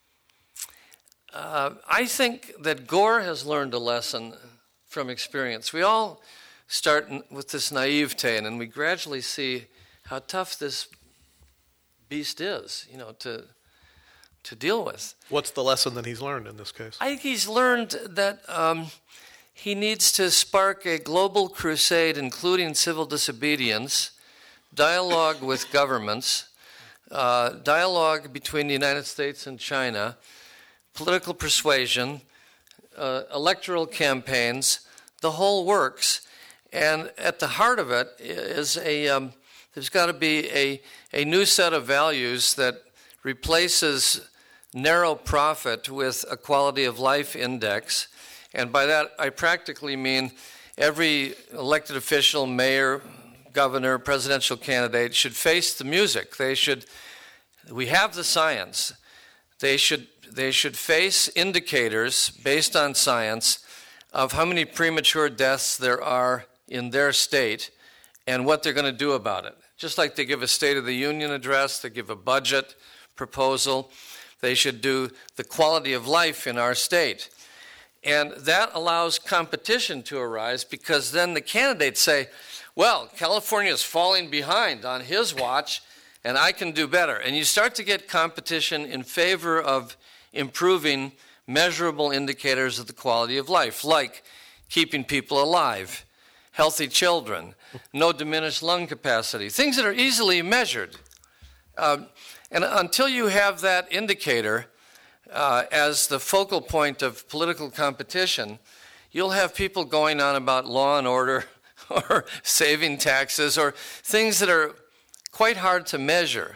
Speaker 7: uh, I think that Gore has learned a lesson from experience. We all start in, with this naivete, and then we gradually see how tough this beast is, you know, to to deal with.
Speaker 3: What's the lesson that he's learned in this case?
Speaker 7: I think he's learned that um, he needs to spark a global crusade, including civil disobedience, dialogue with governments, uh, dialogue between the United States and China, political persuasion, uh, electoral campaigns, the whole works. And at the heart of it is a, um, there's got to be a, a new set of values that replaces narrow profit with a quality of life index. And by that, I practically mean every elected official, mayor, governor, presidential candidate should face the music. They should, we have the science. They should, they should face indicators based on science of how many premature deaths there are in their state and what they're going to do about it. Just like they give a State of the Union address, they give a budget proposal, they should do the quality of life in our state. And that allows competition to arise, because then the candidates say, well, California is falling behind on his watch, and I can do better. And you start to get competition in favor of improving measurable indicators of the quality of life, like keeping people alive, healthy children, no diminished lung capacity, things that are easily measured. Uh, and until you have that indicator uh, as the focal point of political competition, you'll have people going on about law and order or saving taxes or things that are quite hard to measure.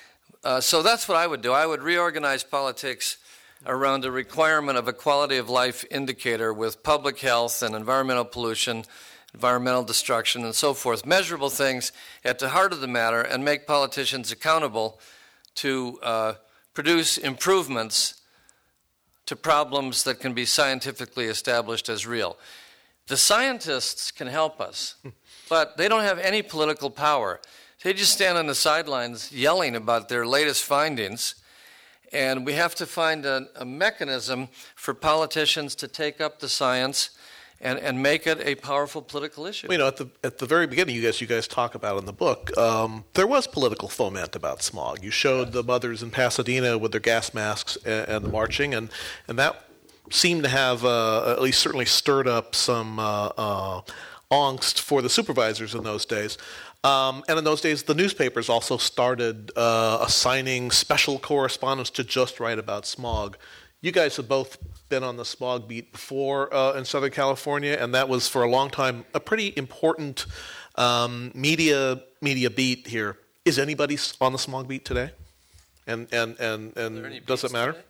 Speaker 7: Uh, so that's what I would do. I would reorganize politics around a requirement of a quality of life indicator with public health and environmental pollution, environmental destruction, and so forth, measurable things at the heart of the matter, and make politicians accountable to uh, produce improvements to problems that can be scientifically established as real. The scientists can help us, but they don't have any political power. They just stand on the sidelines yelling about their latest findings, and we have to find a, a mechanism for politicians to take up the science and, and make it a powerful political issue.
Speaker 3: Well, you know, at the at the very beginning, you guys you guys talk about in the book, um, there was political foment about smog. You showed the mothers in Pasadena with their gas masks and, and the marching, and and that seemed to have uh, at least certainly stirred up some uh, uh, angst for the supervisors in those days. Um, and in those days, the newspapers also started uh, assigning special correspondents to just write about smog. You guys have both been on the smog beat before uh, in Southern California, and that was for a long time a pretty important um, media media beat here. Is anybody on the smog beat today? And and and, and does it matter?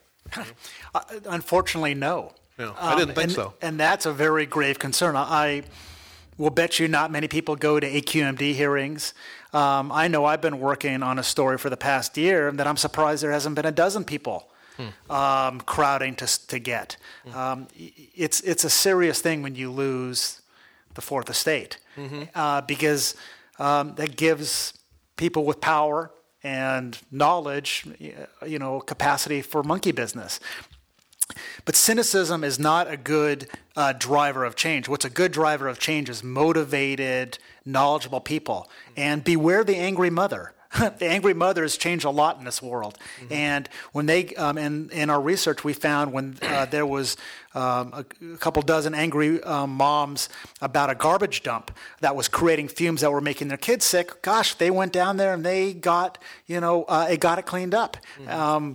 Speaker 4: uh, unfortunately, no.
Speaker 3: No, I didn't
Speaker 4: um,
Speaker 3: think
Speaker 4: and,
Speaker 3: so.
Speaker 4: And that's a very grave concern. I will bet you not many people go to A Q M D hearings. Um, I know I've been working on a story for the past year that I'm surprised there hasn't been a dozen people Hmm. Um, crowding to to get. Hmm. Um, it's it's a serious thing when you lose the fourth estate, mm-hmm. uh, because um, that gives people with power and knowledge, you know, capacity for monkey business. But cynicism is not a good uh, driver of change. What's a good driver of change is motivated, knowledgeable people. And beware the angry mother. The angry mothers change a lot in this world. Mm-hmm. And when they, um, in, in our research, we found when uh, there was um, a, a couple dozen angry um, moms about a garbage dump that was creating fumes that were making their kids sick, gosh, they went down there and they got, you know, uh, it got it cleaned up. Mm-hmm. Um,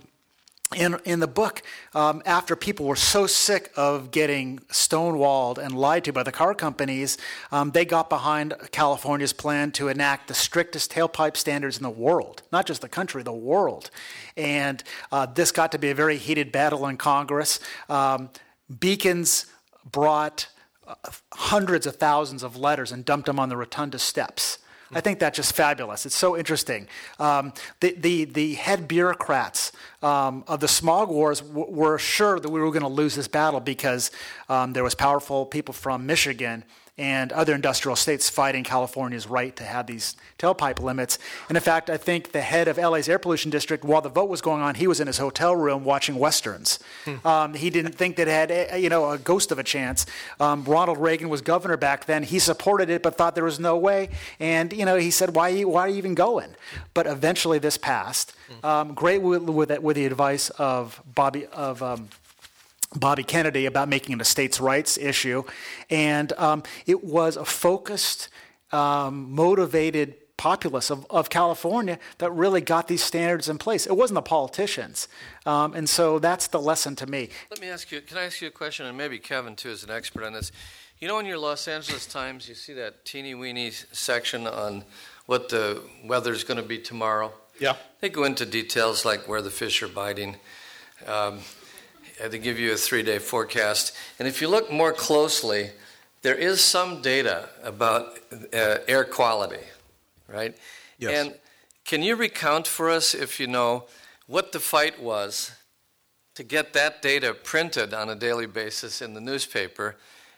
Speaker 4: In in the book, um, after people were so sick of getting stonewalled and lied to by the car companies, um, they got behind California's plan to enact the strictest tailpipe standards in the world, not just the country, the world. And uh, this got to be a very heated battle in Congress. Um, Beacons brought uh, hundreds of thousands of letters and dumped them on the Rotunda steps. I think that's just fabulous. It's so interesting. Um, the, the the head bureaucrats um, of the smog wars w- were sure that we were going to lose this battle because um, there was powerful people from Michigan and other industrial states fighting California's right to have these tailpipe limits. And in fact, I think the head of L A's air pollution district, while the vote was going on, he was in his hotel room watching Westerns. Hmm. Um, he didn't think that it had a, you know, a ghost of a chance. Um, Ronald Reagan was governor back then. He supported it, but thought there was no way. And you know, he said, "Why? Are you, why are you even going?" But eventually, this passed. Um, great with, with with the advice of Bobby of. Um, Bobby Kennedy about making it a states' rights issue. And um, it was a focused, um, motivated populace of, of California that really got these standards in place. It wasn't the politicians. Um, and so that's the lesson to me.
Speaker 7: Let me ask you, can I ask you a question? And maybe Kevin, too, is an expert on this. You know, in your Los Angeles Times, you see that teeny-weeny section on what the weather's going to be tomorrow?
Speaker 3: Yeah.
Speaker 7: They go into details like where the fish are biting. Um, They give you a three-day forecast. And if you look more closely, there is some data about uh, air quality, right?
Speaker 3: Yes.
Speaker 7: And can you recount for us, if you know, what the fight was to get that data printed on a daily basis in the newspaper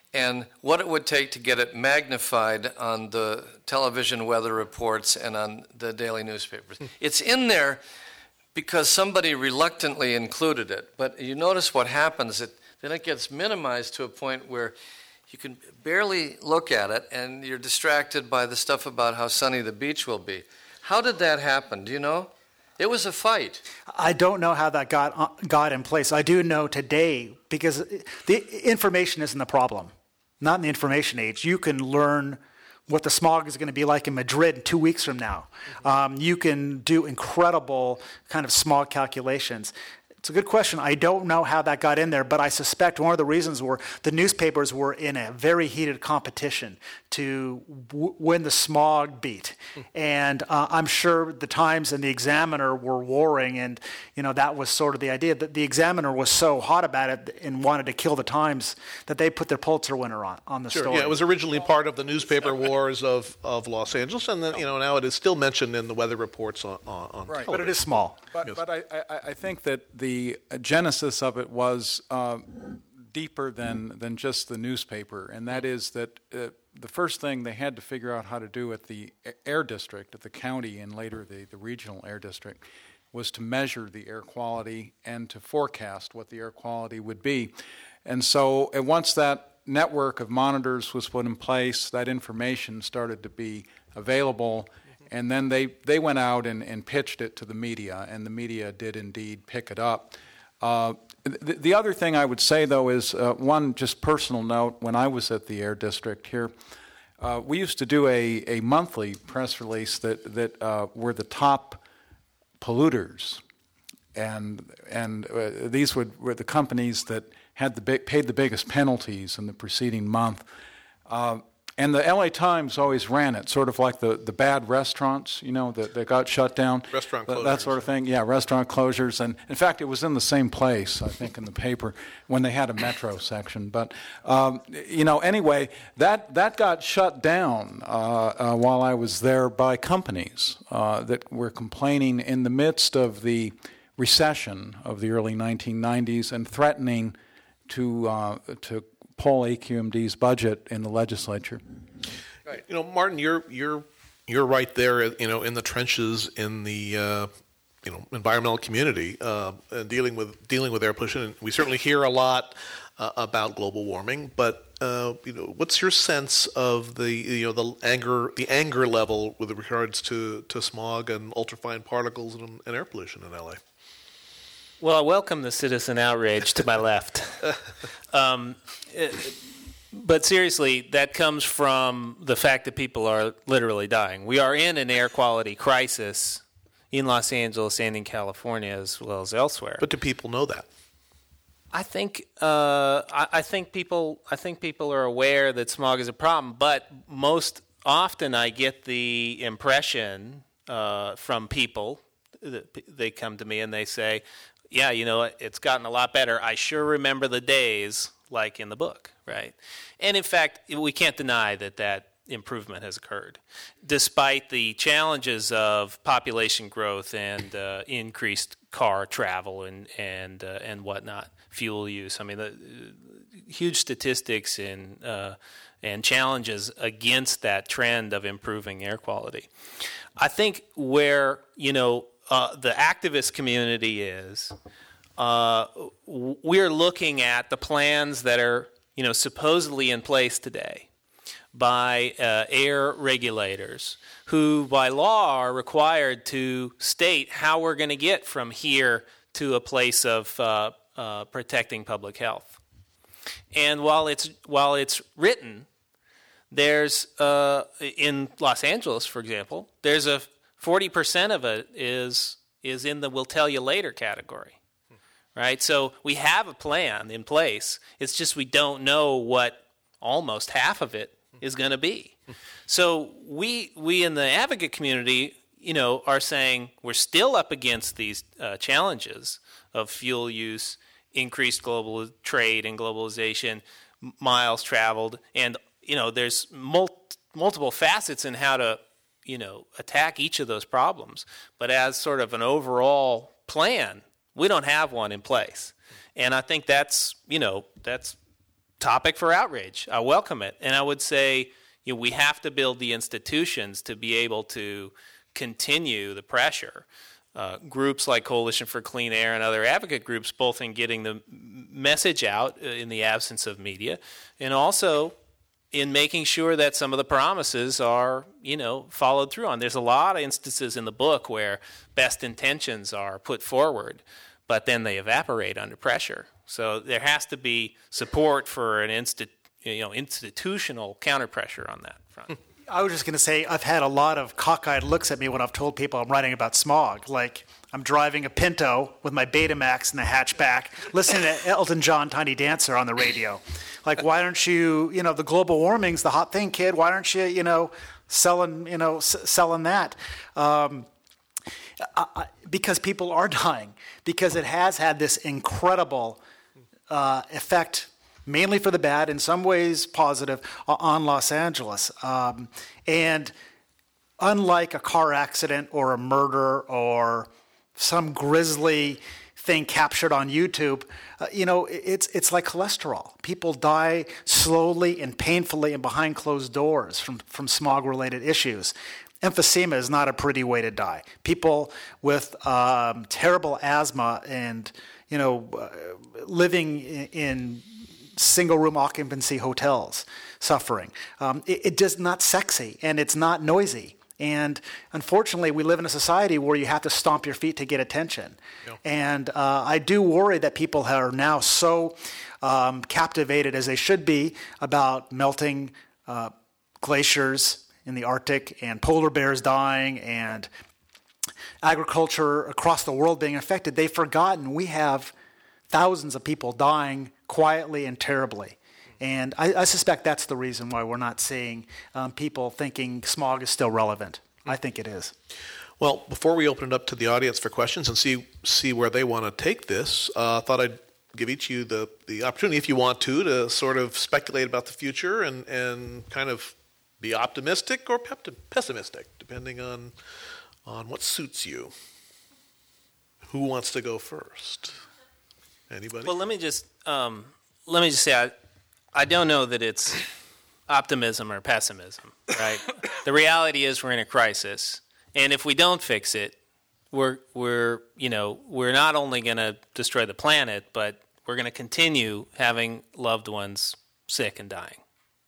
Speaker 7: and what it would take to get it magnified on the television weather reports and on the daily newspapers. It's in there because somebody reluctantly included it. But you notice what happens, it, then it gets minimized to a point where you can barely look at it and you're distracted by the stuff about how sunny the beach will be. How did that happen? Do you know? It was a fight.
Speaker 4: I don't know how that got got in place. I do know today, because the information isn't the problem. Not in the information age. You can learn what the smog is going to be like in Madrid two weeks from now. Um, you can do incredible kind of smog calculations. It's a good question. I don't know how that got in there, but I suspect one of the reasons were the newspapers were in a very heated competition to w- win the smog beat. And uh, I'm sure the Times and the Examiner were warring, and you know that was sort of the idea. That the Examiner was so hot about it and wanted to kill the Times that they put their Pulitzer winner on, on the
Speaker 3: Sure,
Speaker 4: story.
Speaker 3: yeah, it was originally part of the newspaper wars of, of Los Angeles, and then you know now it is still mentioned in the weather reports on, on, on
Speaker 5: Right.
Speaker 4: But it is small.
Speaker 5: But,
Speaker 3: Yes.
Speaker 5: but I, I, I think that the genesis of it was uh, deeper than, than just the newspaper, and that is that uh, the first thing they had to figure out how to do at the air district, at the county, and later the, the regional air district, was to measure the air quality and to forecast what the air quality would be. And so uh, once that network of monitors was put in place, that information started to be available. And then they, they went out and, and pitched it to the media, and the media did indeed pick it up. Uh, the, the other thing I would say, though, is uh, one just personal note. When I was at the Air District here, uh, we used to do a, a monthly press release that, that uh, were the top polluters. And, and uh, these would, were the companies that had the big, paid the biggest penalties in the preceding month. Uh, And the L A Times always ran it, sort of like the, the bad restaurants, you know, that, that got shut down.
Speaker 3: Restaurant
Speaker 5: That,
Speaker 3: closures.
Speaker 5: that sort of thing. Yeah, restaurant closures. And in fact, it was in the same place, I think, in the paper when they had a metro section. But, um, you know, anyway, that, that got shut down uh, uh, while I was there by companies uh, that were complaining in the midst of the recession of the early nineteen nineties and threatening to uh, to pull A Q M D's budget in the legislature.
Speaker 3: Right. You know, Martin, you're you're you're right there. You know, in the trenches in the uh, you know environmental community, uh, and dealing with dealing with air pollution. And we certainly hear a lot uh, about global warming, but uh, you know, what's your sense of the you know the anger the anger level with regards to, to smog and ultrafine particles and, and air pollution in L A?
Speaker 6: Well, I welcome the citizen outrage to my left. Um, it, but seriously, that comes from the fact that people are literally dying. We are in an air quality crisis in Los Angeles and in California as well as elsewhere.
Speaker 3: But do people know that?
Speaker 6: I think uh, I, I think people I think people are aware that smog is a problem, but most often I get the impression uh, from people that they come to me and they say, yeah, you know, it's gotten a lot better. I sure remember the days like in the book, right? And in fact, we can't deny that that improvement has occurred, despite the challenges of population growth and uh, increased car travel and and uh, and whatnot, fuel use. I mean, the uh, huge statistics and uh, and challenges against that trend of improving air quality. I think where you know. Uh, the activist community is, uh, we're looking at the plans that are, you know, supposedly in place today by uh, air regulators who, by law, are required to state how we're going to get from here to a place of uh, uh, protecting public health. And while it's while it's written, there's uh, in Los Angeles, for example, there's a forty percent of it is is in the we'll tell you later category, right? So we have a plan in place. It's just we don't know what almost half of it is going to be. So we we in the advocate community, you know, are saying we're still up against these uh, challenges of fuel use, increased global trade and globalization, m- miles traveled, and you know, there's mul- multiple facets in how to you know, attack each of those problems. But as sort of an overall plan, we don't have one in place. And I think that's, you know, that's topic for outrage. I welcome it. And I would say, you know, we have to build the institutions to be able to continue the pressure. Uh, groups like Coalition for Clean Air and other advocate groups, both in getting the message out in the absence of media, and also in making sure that some of the promises are, you know, followed through on. There's a lot of instances in the book where best intentions are put forward, but then they evaporate under pressure. So there has to be support for an insti- you know, institutional counter-pressure on that front.
Speaker 4: I was just going to say, I've had a lot of cockeyed looks at me when I've told people I'm writing about smog. Like, I'm driving a Pinto with my Betamax in the hatchback, listening to Elton John, Tiny Dancer on the radio. Like, why aren't you, you know, the global warming's the hot thing, kid. Why aren't you, you know, selling, you know, s- selling that? Um, I, I, because people are dying. Because it has had this incredible uh, effect, mainly for the bad, in some ways positive, on Los Angeles. Um, and unlike a car accident or a murder or some grisly thing captured on YouTube, uh, you know, it's it's like cholesterol. People die slowly and painfully and behind closed doors from, from smog-related issues. Emphysema is not a pretty way to die. People with um, terrible asthma and, you know, uh, living in, in single-room occupancy hotels suffering. Um, it, it is not sexy, and it's not noisy. And unfortunately, we live in a society where you have to stomp your feet to get attention. Yeah. And uh, I do worry that people are now so um, captivated, as they should be, about melting uh, glaciers in the Arctic and polar bears dying and agriculture across the world being affected. They've forgotten we have thousands of people dying quietly and terribly. And I, I suspect that's the reason why we're not seeing um, people thinking smog is still relevant. I think it is.
Speaker 3: Well, before we open it up to the audience for questions and see see where they want to take this, uh, I thought I'd give each of you the, the opportunity, if you want to, to sort of speculate about the future and, and kind of be optimistic or pessimistic, depending on on what suits you. Who wants to go first? Anybody?
Speaker 6: Well, let me just um, let me just say I, I don't know that it's optimism or pessimism, right? The reality is we're in a crisis, and if we don't fix it, we're we're you know we're not only going to destroy the planet, but we're going to continue having loved ones sick and dying.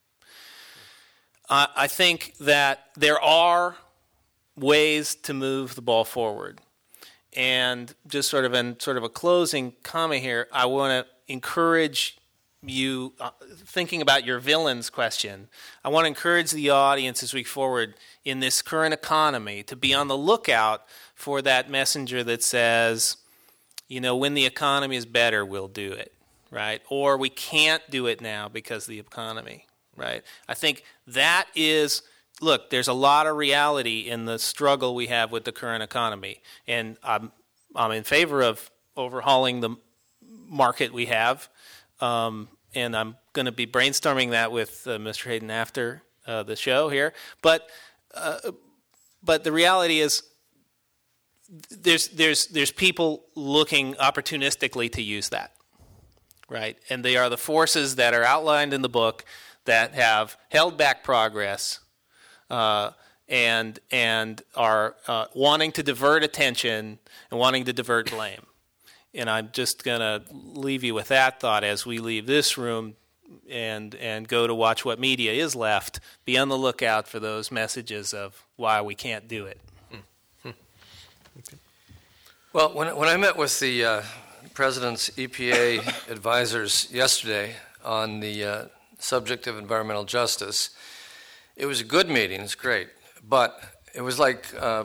Speaker 6: Uh, I think that there are ways to move the ball forward. And just sort of in sort of a closing comment here, I want to encourage you, uh, thinking about your villains question, I want to encourage the audience as we forward in this current economy to be on the lookout for that messenger that says, you know, when the economy is better, we'll do it, right? Or we can't do it now because of the economy, right? I think that is... Look, there's a lot of reality in the struggle we have with the current economy, and I'm I'm in favor of overhauling the market we have, um, and I'm going to be brainstorming that with uh, Mister Hayden after uh, the show here. But uh, but the reality is, there's there's there's people looking opportunistically to use that, right? And they are the forces that are outlined in the book that have held back progress. Uh, and and are uh, wanting to divert attention and wanting to divert blame. And I'm just going to leave you with that thought as we leave this room and and go to watch what media is left. Be on the lookout for those messages of why we can't do it.
Speaker 7: Mm-hmm. Okay. Well, when, when I met with the uh, President's E P A advisors yesterday on the uh, subject of environmental justice, it was a good meeting, it's great, but it was like uh,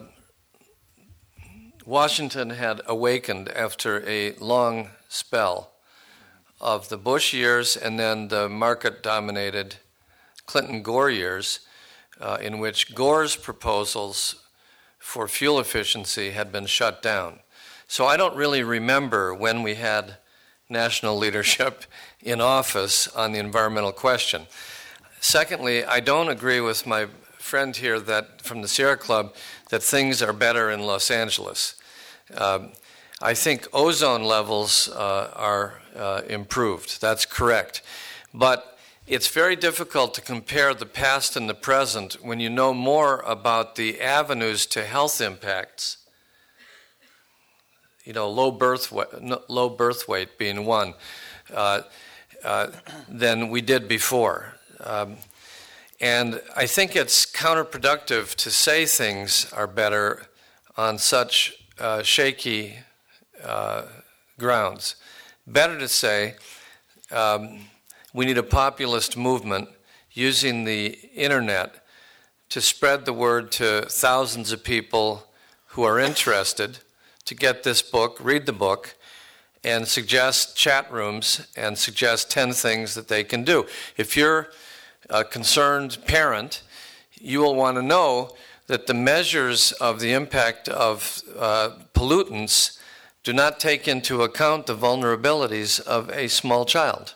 Speaker 7: Washington had awakened after a long spell of the Bush years and then the market-dominated Clinton-Gore years, uh, in which Gore's proposals for fuel efficiency had been shut down. So I don't really remember when we had national leadership in office on the environmental question. Secondly, I don't agree with my friend here that from the Sierra Club that things are better in Los Angeles. Um, I think ozone levels uh, are uh, improved. That's correct. But it's very difficult to compare the past and the present when you know more about the avenues to health impacts. You know, low birth weight, low birth weight being one, uh, uh, than we did before. Um, and I think it's counterproductive to say things are better on such uh, shaky uh, grounds. Better to say um, we need a populist movement using the internet to spread the word to thousands of people who are interested, to get this book, read the book, and suggest chat rooms and suggest ten things that they can do. If you're a concerned parent, you will want to know that the measures of the impact of uh, pollutants do not take into account the vulnerabilities of a small child.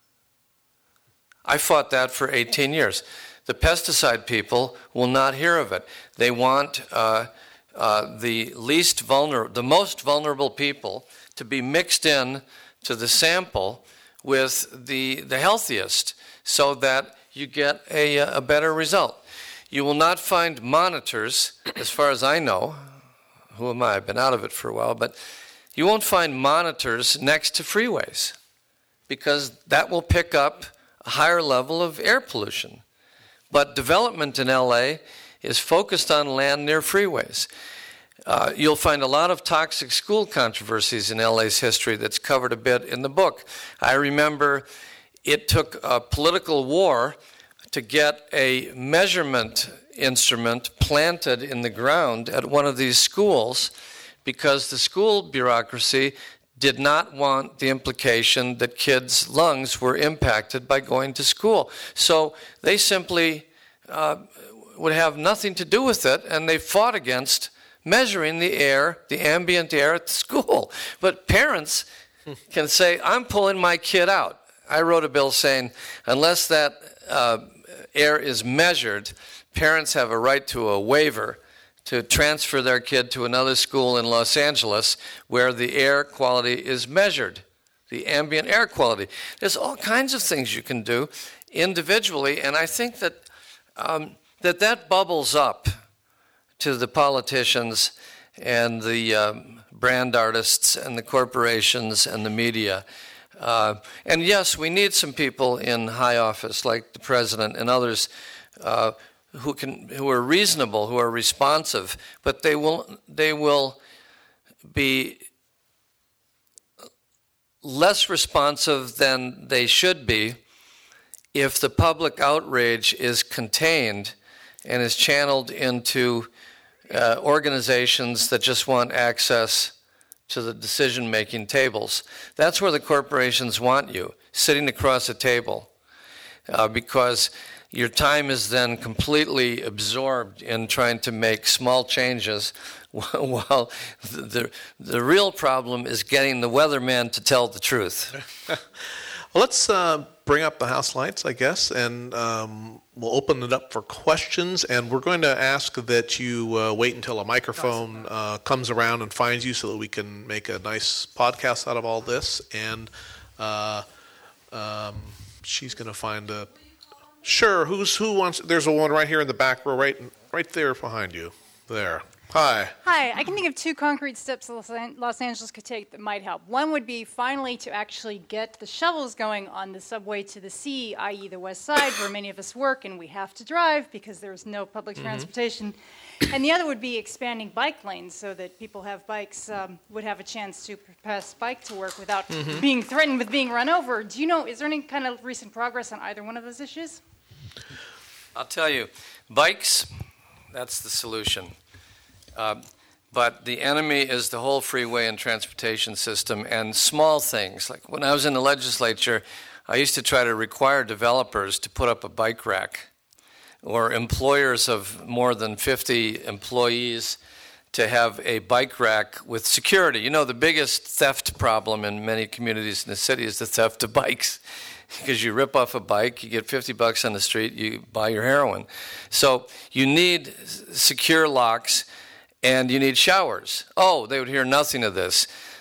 Speaker 7: I fought that for eighteen years. The pesticide people will not hear of it. They want uh, uh, the least vulnerable, the most vulnerable people to be mixed in to the sample with the, the healthiest so that you get a, a better result. You will not find monitors, as far as I know. Who am I? I've been out of it for a while, but you won't find monitors next to freeways because that will pick up a higher level of air pollution. But development in L A is focused on land near freeways. Uh, you'll find a lot of toxic school controversies in L A's history that's covered a bit in the book. I remember it took a political war to get a measurement instrument planted in the ground at one of these schools because the school bureaucracy did not want the implication that kids' lungs were impacted by going to school. So they simply uh, would have nothing to do with it, and they fought against measuring the air, the ambient air at the school. But parents can say, I'm pulling my kid out. I wrote a bill saying, unless that uh, air is measured, parents have a right to a waiver to transfer their kid to another school in Los Angeles where the air quality is measured, the ambient air quality. There's all kinds of things you can do individually, and I think that um, that, that bubbles up to the politicians and the um, brand artists and the corporations and the media. Uh, and yes, we need some people in high office like the president and others uh, who can, who are reasonable, who are responsive, but they will they will be less responsive than they should be if the public outrage is contained and is channeled into uh, organizations that just want access to the decision-making tables. That's where the corporations want you, sitting across a table, uh, because your time is then completely absorbed in trying to make small changes while the, the, the real problem is getting the weatherman to tell the truth.
Speaker 3: Well, let's uh, bring up the house lights, I guess, and um, we'll open it up for questions. And we're going to ask that you uh, wait until a microphone uh, comes around and finds you so that we can make a nice podcast out of all this. And uh, um, she's going to find a... Sure, who's who wants... There's a one right here in the back row, right, right there behind you. There. Hi.
Speaker 8: Hi. I can think of two concrete steps Los Angeles could take that might help. One would be finally to actually get the shovels going on the subway to the sea, that is the west side, where many of us work and we have to drive because there's no public mm-hmm. transportation. And the other would be expanding bike lanes so that people have bikes um, would have a chance to pass bike to work without mm-hmm. being threatened with being run over. Do you know, is there any kind of recent progress on either one of those issues?
Speaker 7: I'll tell you, bikes, that's the solution. Uh, but the enemy is the whole freeway and transportation system and small things. Like when I was in the legislature, I used to try to require developers to put up a bike rack, or employers of more than fifty employees to have a bike rack with security. You know, the biggest theft problem in many communities in the city is the theft of bikes. Because you rip off a bike, you get fifty bucks on the street, you buy your heroin. So you need secure locks and you need showers. Oh, they would hear nothing of this.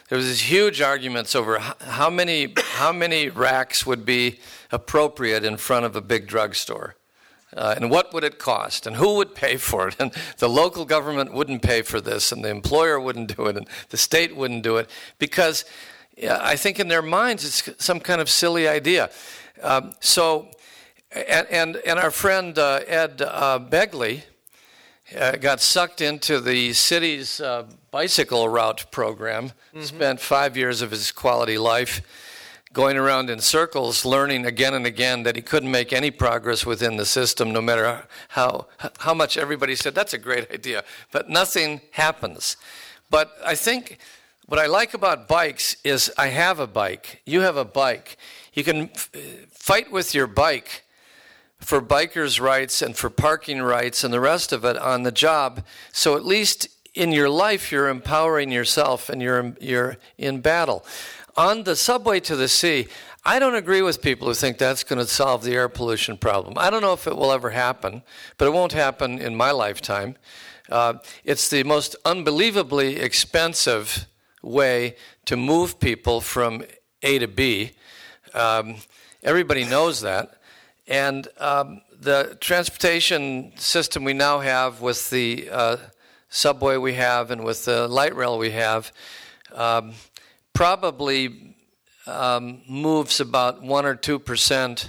Speaker 7: there was these huge arguments over how many how many racks would be appropriate in front of a big drugstore. Uh, and what would it cost? And who would pay for it? And the local government wouldn't pay for this, and the employer wouldn't do it, and the state wouldn't do it, because yeah, I think in their minds it's some kind of silly idea. Um, so, and, and, and our friend uh, Ed uh, Begley uh, got sucked into the city's uh, bicycle route program, mm-hmm. spent five years of his quality life going around in circles, learning again and again that he couldn't make any progress within the system, no matter how how much everybody said, that's a great idea, but nothing happens. But I think what I like about bikes is I have a bike. You have a bike. You can f- fight with your bike for bikers' rights and for parking rights and the rest of it on the job. So at least in your life, you're empowering yourself and you're you're in battle. On the subway to the sea, I don't agree with people who think that's going to solve the air pollution problem. I don't know if it will ever happen, but it won't happen in my lifetime. Uh, it's the most unbelievably expensive way to move people from A to B. Um, everybody knows that. And um, the transportation system we now have with the uh, subway we have and with the light rail we have um, probably um, moves about one or two percent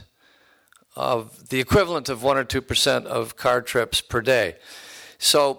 Speaker 7: of the equivalent of one or two percent of car trips per day. So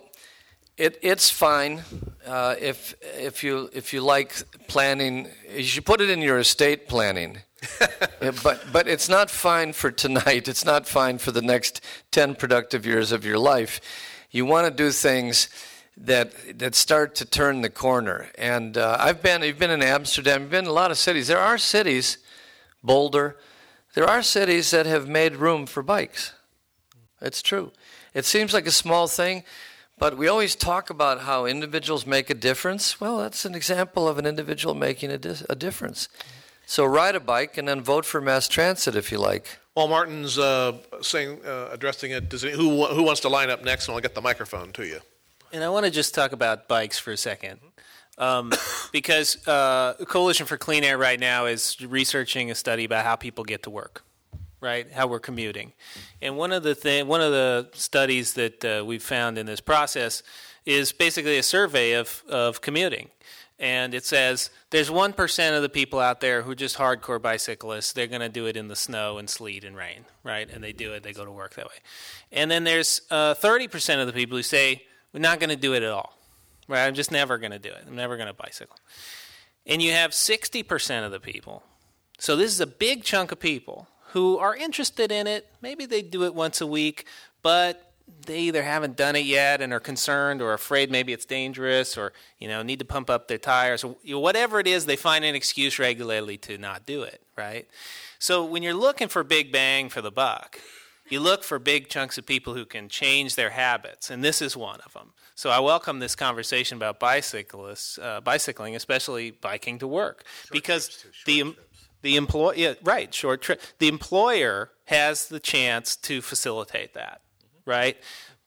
Speaker 7: it it's fine uh, if if you if you like planning. You should put it in your estate planning. Yeah, but but it's not fine for tonight. It's not fine for the next ten productive years of your life. You want to do things that that start to turn the corner. And uh, I've been, you've been in Amsterdam, you've been in a lot of cities. There are cities, Boulder, there are cities that have made room for bikes. It's true. It seems like a small thing, but we always talk about how individuals make a difference. Well, that's an example of an individual making a, dis- a difference. So ride a bike and then vote for mass transit if you like.
Speaker 3: While Martin's uh, saying, uh, addressing it, does it, who who wants to line up next? And I'll get the microphone to you.
Speaker 6: And I want to just talk about bikes for a second, um, because uh, Coalition for Clean Air right now is researching a study about how people get to work, right? How we're commuting, and one of the thing, one of the studies that uh, we've found in this process is basically a survey of of commuting, and it says there's one percent of the people out there who are just hardcore bicyclists. They're going to do it in the snow and sleet and rain, right? And they do it. They go to work that way, and then there's uh, thirty percent of the people who say, we're not going to do it at all, right? I'm just never going to do it. I'm never going to bicycle. And you have sixty percent of the people. So this is a big chunk of people who are interested in it. Maybe they do it once a week, but they either haven't done it yet and are concerned or afraid maybe it's dangerous or, you know, need to pump up their tires. Or, you know, whatever it is, they find an excuse regularly to not do it, right? So when you're looking for big bang for the buck, you look for big chunks of people who can change their habits, and this is one of them. So I welcome this conversation about bicyclists, uh, bicycling, especially biking to work, short because the the employ yeah, right short trip. The employer has the chance to facilitate that, mm-hmm. right?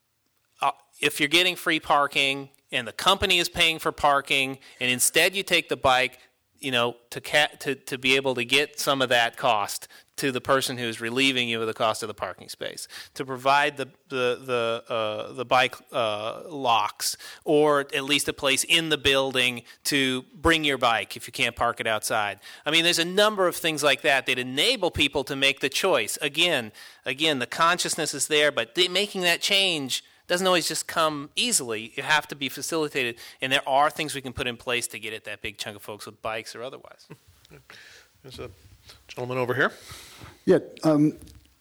Speaker 6: Uh, if you're getting free parking and the company is paying for parking, and instead you take the bike, you know, to ca- to to be able to get some of that cost to the person who's relieving you of the cost of the parking space, to provide the the the uh, the bike uh, locks, or at least a place in the building to bring your bike if you can't park it outside. I mean, there's a number of things like that that enable people to make the choice. Again, again, the consciousness is there, but they, making that change doesn't always just come easily. You have to be facilitated, and there are things we can put in place to get at that big chunk of folks with bikes or otherwise.
Speaker 3: There's a gentleman over here.
Speaker 9: Yeah, um,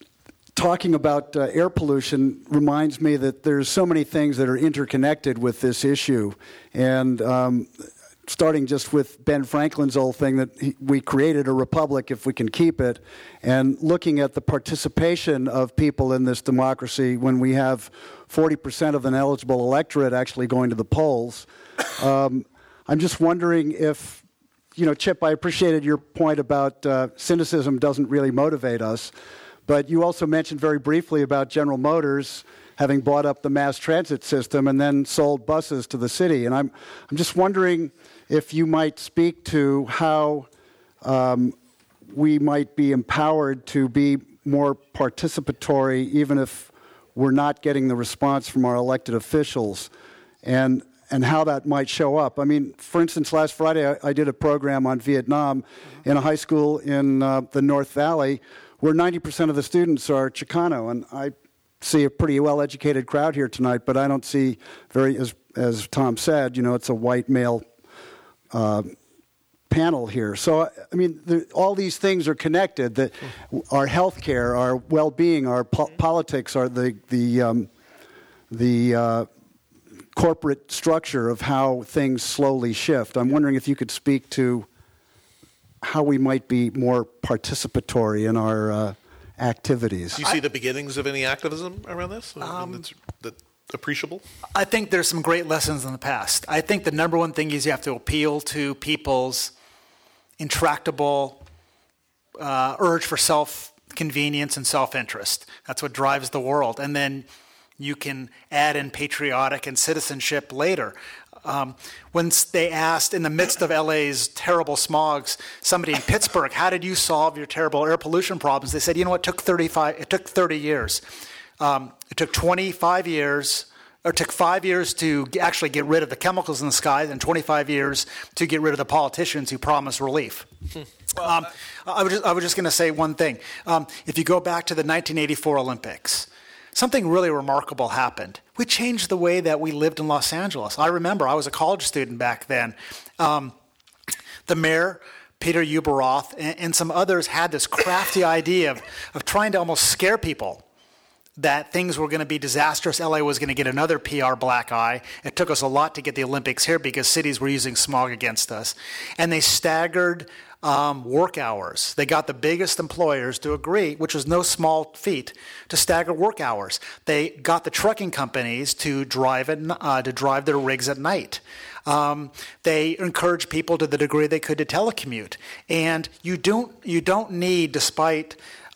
Speaker 9: talking about uh, air pollution reminds me that there's so many things that are interconnected with this issue. And um, starting just with Ben Franklin's old thing that he, we created a republic if we can keep it, and looking at the participation of people in this democracy when we have forty percent of an eligible electorate actually going to the polls. Um, I'm just wondering if, you know, Chip, I appreciated your point about uh, cynicism doesn't really motivate us, But you also mentioned very briefly about General Motors having bought up the mass transit system and then sold buses to the city. And I'm, I'm just wondering if you might speak to how um, we might be empowered to be more participatory, even if we're not getting the response from our elected officials, and and how that might show up. I mean, for instance, last Friday I, I did a program on Vietnam mm-hmm. in a high school in uh, the North Valley where ninety percent of the students are Chicano, and I see a pretty well-educated crowd here tonight, but I don't see very, as as Tom said, you know, it's a white male uh, panel here. So, I mean, the, all these things are connected. That our health care, our well-being, our po- politics, are the the um, the uh, corporate structure of how things slowly shift. I'm wondering if you could speak to how we might be more participatory in our uh, activities.
Speaker 3: Do you see I, the beginnings of any activism around this?
Speaker 4: Um,
Speaker 3: I mean, that's, that's appreciable?
Speaker 4: I think there's some great lessons in the past. I think the number one thing is you have to appeal to people's intractable uh, urge for self-convenience and self-interest. That's what drives the world. And then you can add in patriotic and citizenship later. Um, when they asked, in the midst of L A's terrible smogs, somebody in Pittsburgh, how did you solve your terrible air pollution problems? They said, you know what, it took thirty-five, it took thirty years. Um, it took twenty-five years, or it took five years to actually get rid of the chemicals in the sky, and twenty-five years to get rid of the politicians who promised relief. um, I was just, I was just going to say one thing. Um, if you go back to the nineteen eighty-four Olympics, something really remarkable happened. We changed the way that we lived in Los Angeles. I remember I was a college student back then. Um, the mayor, Peter Ueberroth, and, and some others had this crafty idea of, of trying to almost scare people that things were going to be disastrous. L A was going to get another P R black eye. It took us a lot to get the Olympics here because cities were using smog against us. And they staggered um, work hours. They got the biggest employers to agree, which was no small feat, to stagger work hours. They got the trucking companies to drive at, uh, to drive their rigs at night. Um, they encouraged people to the degree they could to telecommute. And you don't you don't need, despite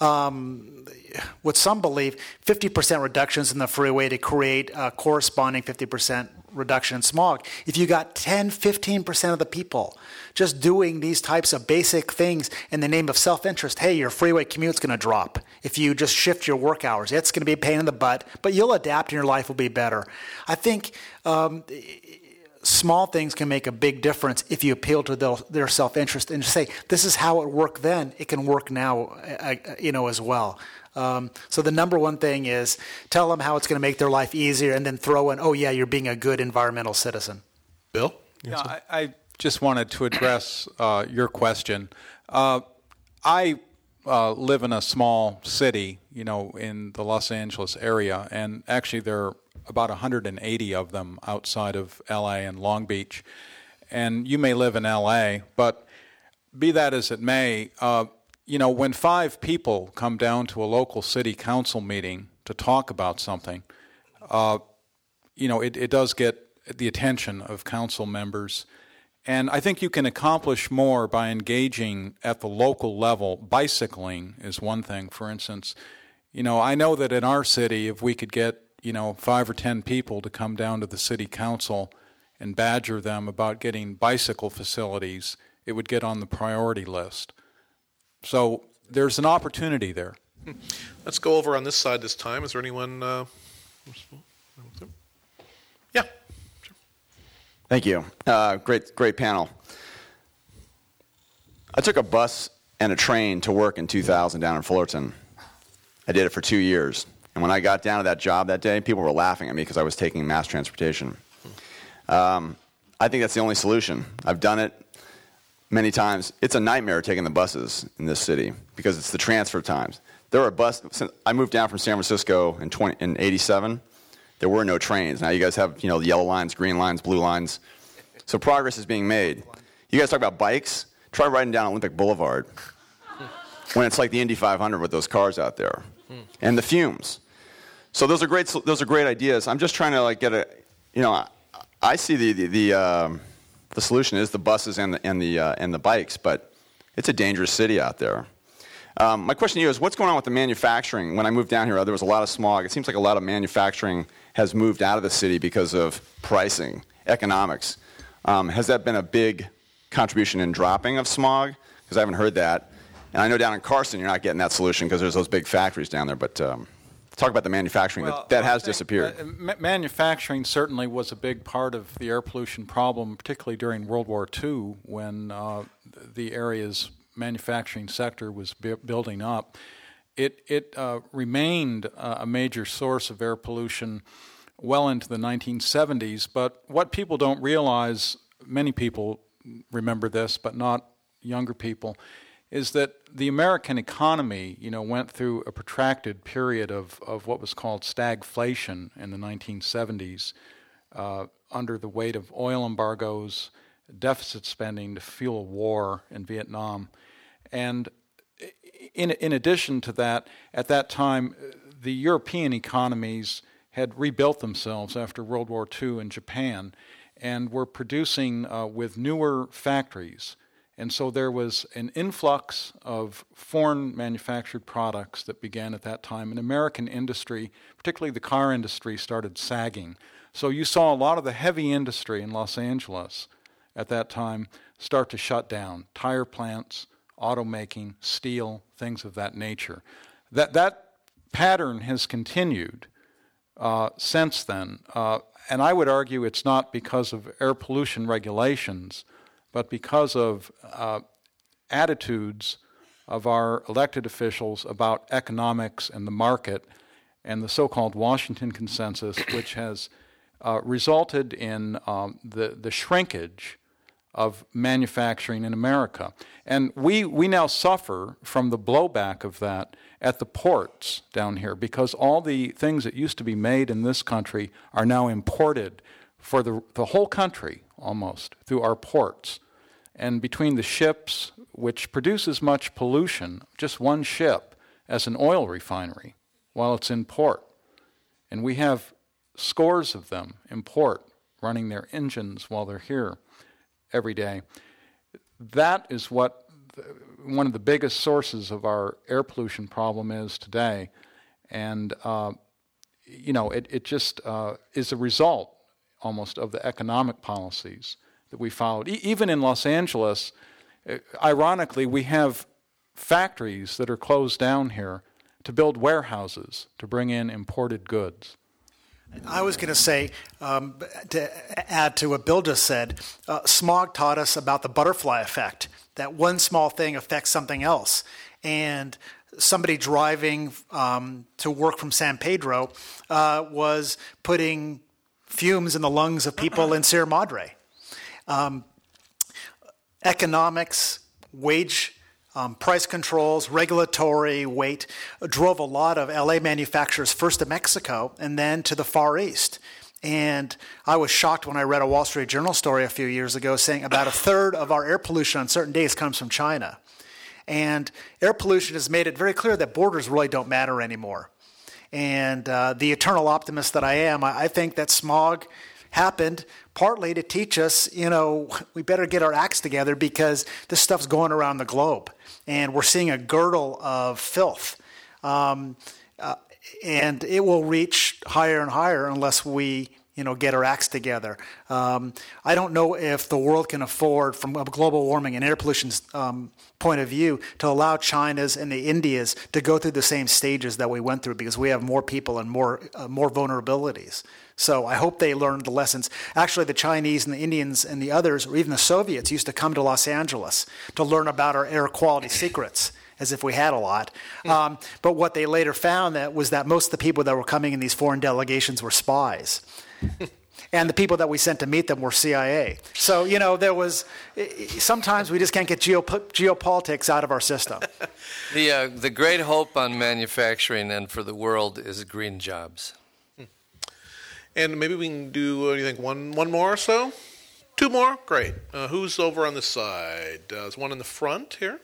Speaker 4: um, what some believe, fifty percent reductions in the freeway to create a corresponding fifty percent reduction in smog. If you got ten, fifteen percent of the people just doing these types of basic things in the name of self-interest, hey, your freeway commute's going to drop. If you just shift your work hours, it's going to be a pain in the butt, but you'll adapt and your life will be better. I think um, small things can make a big difference if you appeal to their, their self-interest and say, this is how it worked then, it can work now, uh, you know, as well. Um, so the number one thing is tell them how it's going to make their life easier, and then throw in, oh yeah, you're being a good environmental citizen.
Speaker 3: Bill?
Speaker 5: Yeah, I, I just wanted to address uh, your question. Uh, I uh, live in a small city, you know, in the Los Angeles area, and actually there are about one hundred eighty of them outside of L A and Long Beach. And you may live in L A, but be that as it may, uh, you know, when five people come down to a local city council meeting to talk about something, uh, you know, it, it does get the attention of council members. And I think you can accomplish more by engaging at the local level. Bicycling is one thing, for instance. You know, I know that in our city, if we could get, you know, five or ten people to come down to the city council and badger them about getting bicycle facilities, it would get on the priority list. So there's an opportunity there.
Speaker 3: Let's go over on this side this time. Is there anyone? Uh, yeah. Sure.
Speaker 10: Thank you. Uh, great, great panel. I took a bus and a train to work in two thousand down in Fullerton. I did it for two years. And when I got down to that job that day, people were laughing at me because I was taking mass transportation. Um, I think that's the only solution. I've done it many times. It's a nightmare taking the buses in this city because it's the transfer times. There were bus. Since I moved down from San Francisco in twenty in eighty-seven. There were no trains. Now you guys have, you know, the yellow lines, green lines, blue lines. So progress is being made. You guys talk about bikes. Try riding down Olympic Boulevard when it's like the Indy five hundred with those cars out there, and the fumes. So those are great. Those are great ideas. I'm just trying to like get a, you know, I, I see the the the, um, the solution is the buses and the and the uh, and the bikes, but it's a dangerous city out there. Um, my question to you is, what's going on with the manufacturing? When I moved down here, there was a lot of smog. It seems like a lot of manufacturing has moved out of the city because of pricing, economics. Um, has that been a big contribution in dropping of smog? Because I haven't heard that. And I know down in Carson you're not getting that solution because there's those big factories down there. But um, talk about the manufacturing.
Speaker 5: Well,
Speaker 10: that that has
Speaker 5: I think,
Speaker 10: disappeared.
Speaker 5: Uh, ma- manufacturing certainly was a big part of the air pollution problem, particularly during World War Two, when uh, the area's manufacturing sector was bu- building up. It, it uh, remained uh, a major source of air pollution well into the nineteen seventies. But what people don't realize, many people remember this, but not younger people, is that the American economy, you know, went through a protracted period of, of what was called stagflation in the nineteen seventies, uh, under the weight of oil embargoes, deficit spending to fuel war in Vietnam. And in, in addition to that, at that time, the European economies had rebuilt themselves after World War Two in Japan and were producing uh, with newer factories. And so there was an influx of foreign manufactured products that began at that time. And American industry, particularly the car industry, started sagging. So you saw a lot of the heavy industry in Los Angeles at that time start to shut down. Tire plants, automaking, steel, things of that nature. That that pattern has continued uh, since then. Uh, and I would argue it's not because of air pollution regulations, but because of uh, attitudes of our elected officials about economics and the market and the so-called Washington Consensus, which has uh, resulted in um, the, the shrinkage of manufacturing in America. And we, we now suffer from the blowback of that at the ports down here, because all the things that used to be made in this country are now imported for the, the whole country almost through our ports. And between the ships, which produce as much pollution, just one ship, as an oil refinery while it's in port. And we have scores of them in port running their engines while they're here every day. That is what the, one of the biggest sources of our air pollution problem is today. And, uh, you know, it, it just uh, is a result almost of the economic policies that we followed. E- even in Los Angeles, uh, ironically, we have factories that are closed down here to build warehouses to bring in imported goods.
Speaker 4: I was going to say, um, to add to what Bill just said, uh, smog taught us about the butterfly effect, that one small thing affects something else. And somebody driving um, to work from San Pedro uh, was putting fumes in the lungs of people in Sierra Madre. Um, economics, wage, um, price controls, regulatory weight drove a lot of L A manufacturers first to Mexico and then to the Far East. And I was shocked when I read a Wall Street Journal story a few years ago saying about a third of our air pollution on certain days comes from China. And air pollution has made it very clear that borders really don't matter anymore. And uh, the eternal optimist that I am, I, I think that smog happened partly to teach us, you know, we better get our acts together because this stuff's going around the globe. And we're seeing a girdle of filth. Um, uh, and it will reach higher and higher unless we, you know, get our acts together. Um, I don't know if the world can afford, from a global warming and air pollution um, point of view, to allow China's and the Indias to go through the same stages that we went through, because we have more people and more uh, more vulnerabilities. So I hope they learned the lessons. Actually, the Chinese and the Indians and the others, or even the Soviets, used to come to Los Angeles to learn about our air quality secrets, as if we had a lot. Um, but what they later found that was that most of the people that were coming in these foreign delegations were spies. And the people that we sent to meet them were C I A. So, you know, there was, sometimes we just can't get geop- geopolitics out of our system.
Speaker 7: The, uh, the great hope on manufacturing and for the world is green jobs.
Speaker 3: And maybe we can do, what do you think, one, one more or so? Two more? Great. Uh, who's over on this side? Uh, there's one in the front here.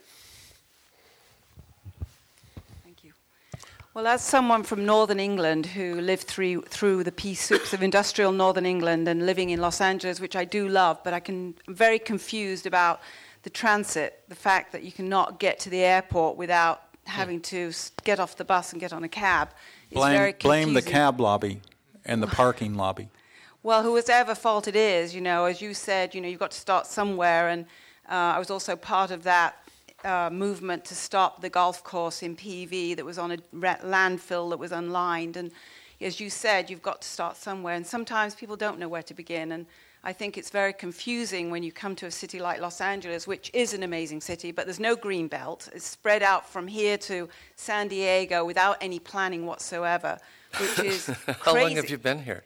Speaker 11: Well, as someone from Northern England who lived through through the pea soups of industrial Northern England and living in Los Angeles, which I do love, but I can, I'm very confused about the transit, the fact that you cannot get to the airport without having to s- get off the bus and get on a cab is
Speaker 5: Blame,
Speaker 11: very confusing.
Speaker 5: blame the cab lobby and the parking lobby.
Speaker 11: Well, whoever fault it is, you know, as you said, you know, you've got to start somewhere, and uh, I was also part of that uh, movement to stop the golf course in P V that was on a ra- landfill that was unlined, and as you said, you've got to start somewhere, and sometimes people don't know where to begin, and I think it's very confusing when you come to a city like Los Angeles, which is an amazing city, but there's no green belt. It's spread out from here to San Diego without any planning whatsoever, which is crazy.
Speaker 7: How long have you been here?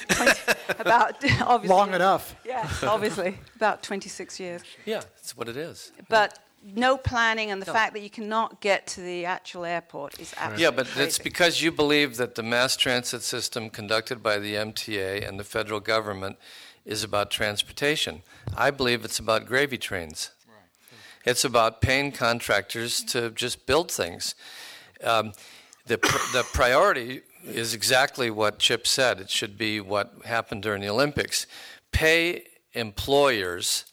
Speaker 11: About obviously
Speaker 4: Long enough.
Speaker 11: Yes, obviously about twenty-six years.
Speaker 7: Yeah, that's what it is.
Speaker 11: But no planning, and the no. fact that you cannot get to the actual airport is absolutely
Speaker 7: Yeah, but
Speaker 11: crazy.
Speaker 7: it's because you believe that the mass transit system conducted by the M T A and the federal government is about transportation. I believe it's about gravy trains. Right. It's about paying contractors to just build things. Um, the pr- the priority is exactly what Chip said. It should be what happened during the Olympics. Pay employers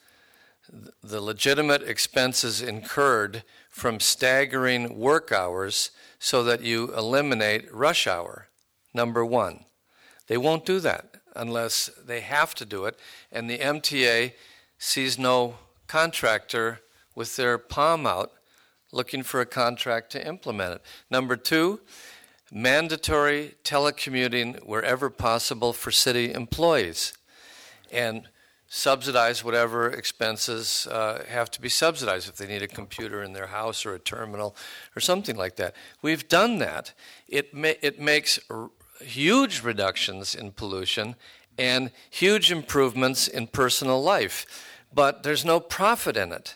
Speaker 7: the legitimate expenses incurred from staggering work hours so that you eliminate rush hour, number one. They won't do that unless they have to do it, and the M T A sees no contractor with their palm out looking for a contract to implement it. Number two, mandatory telecommuting wherever possible for city employees, and subsidize whatever expenses uh, have to be subsidized if they need a computer in their house or a terminal or something like that. We've done that. It ma- it makes r- huge reductions in pollution and huge improvements in personal life, but there's no profit in it.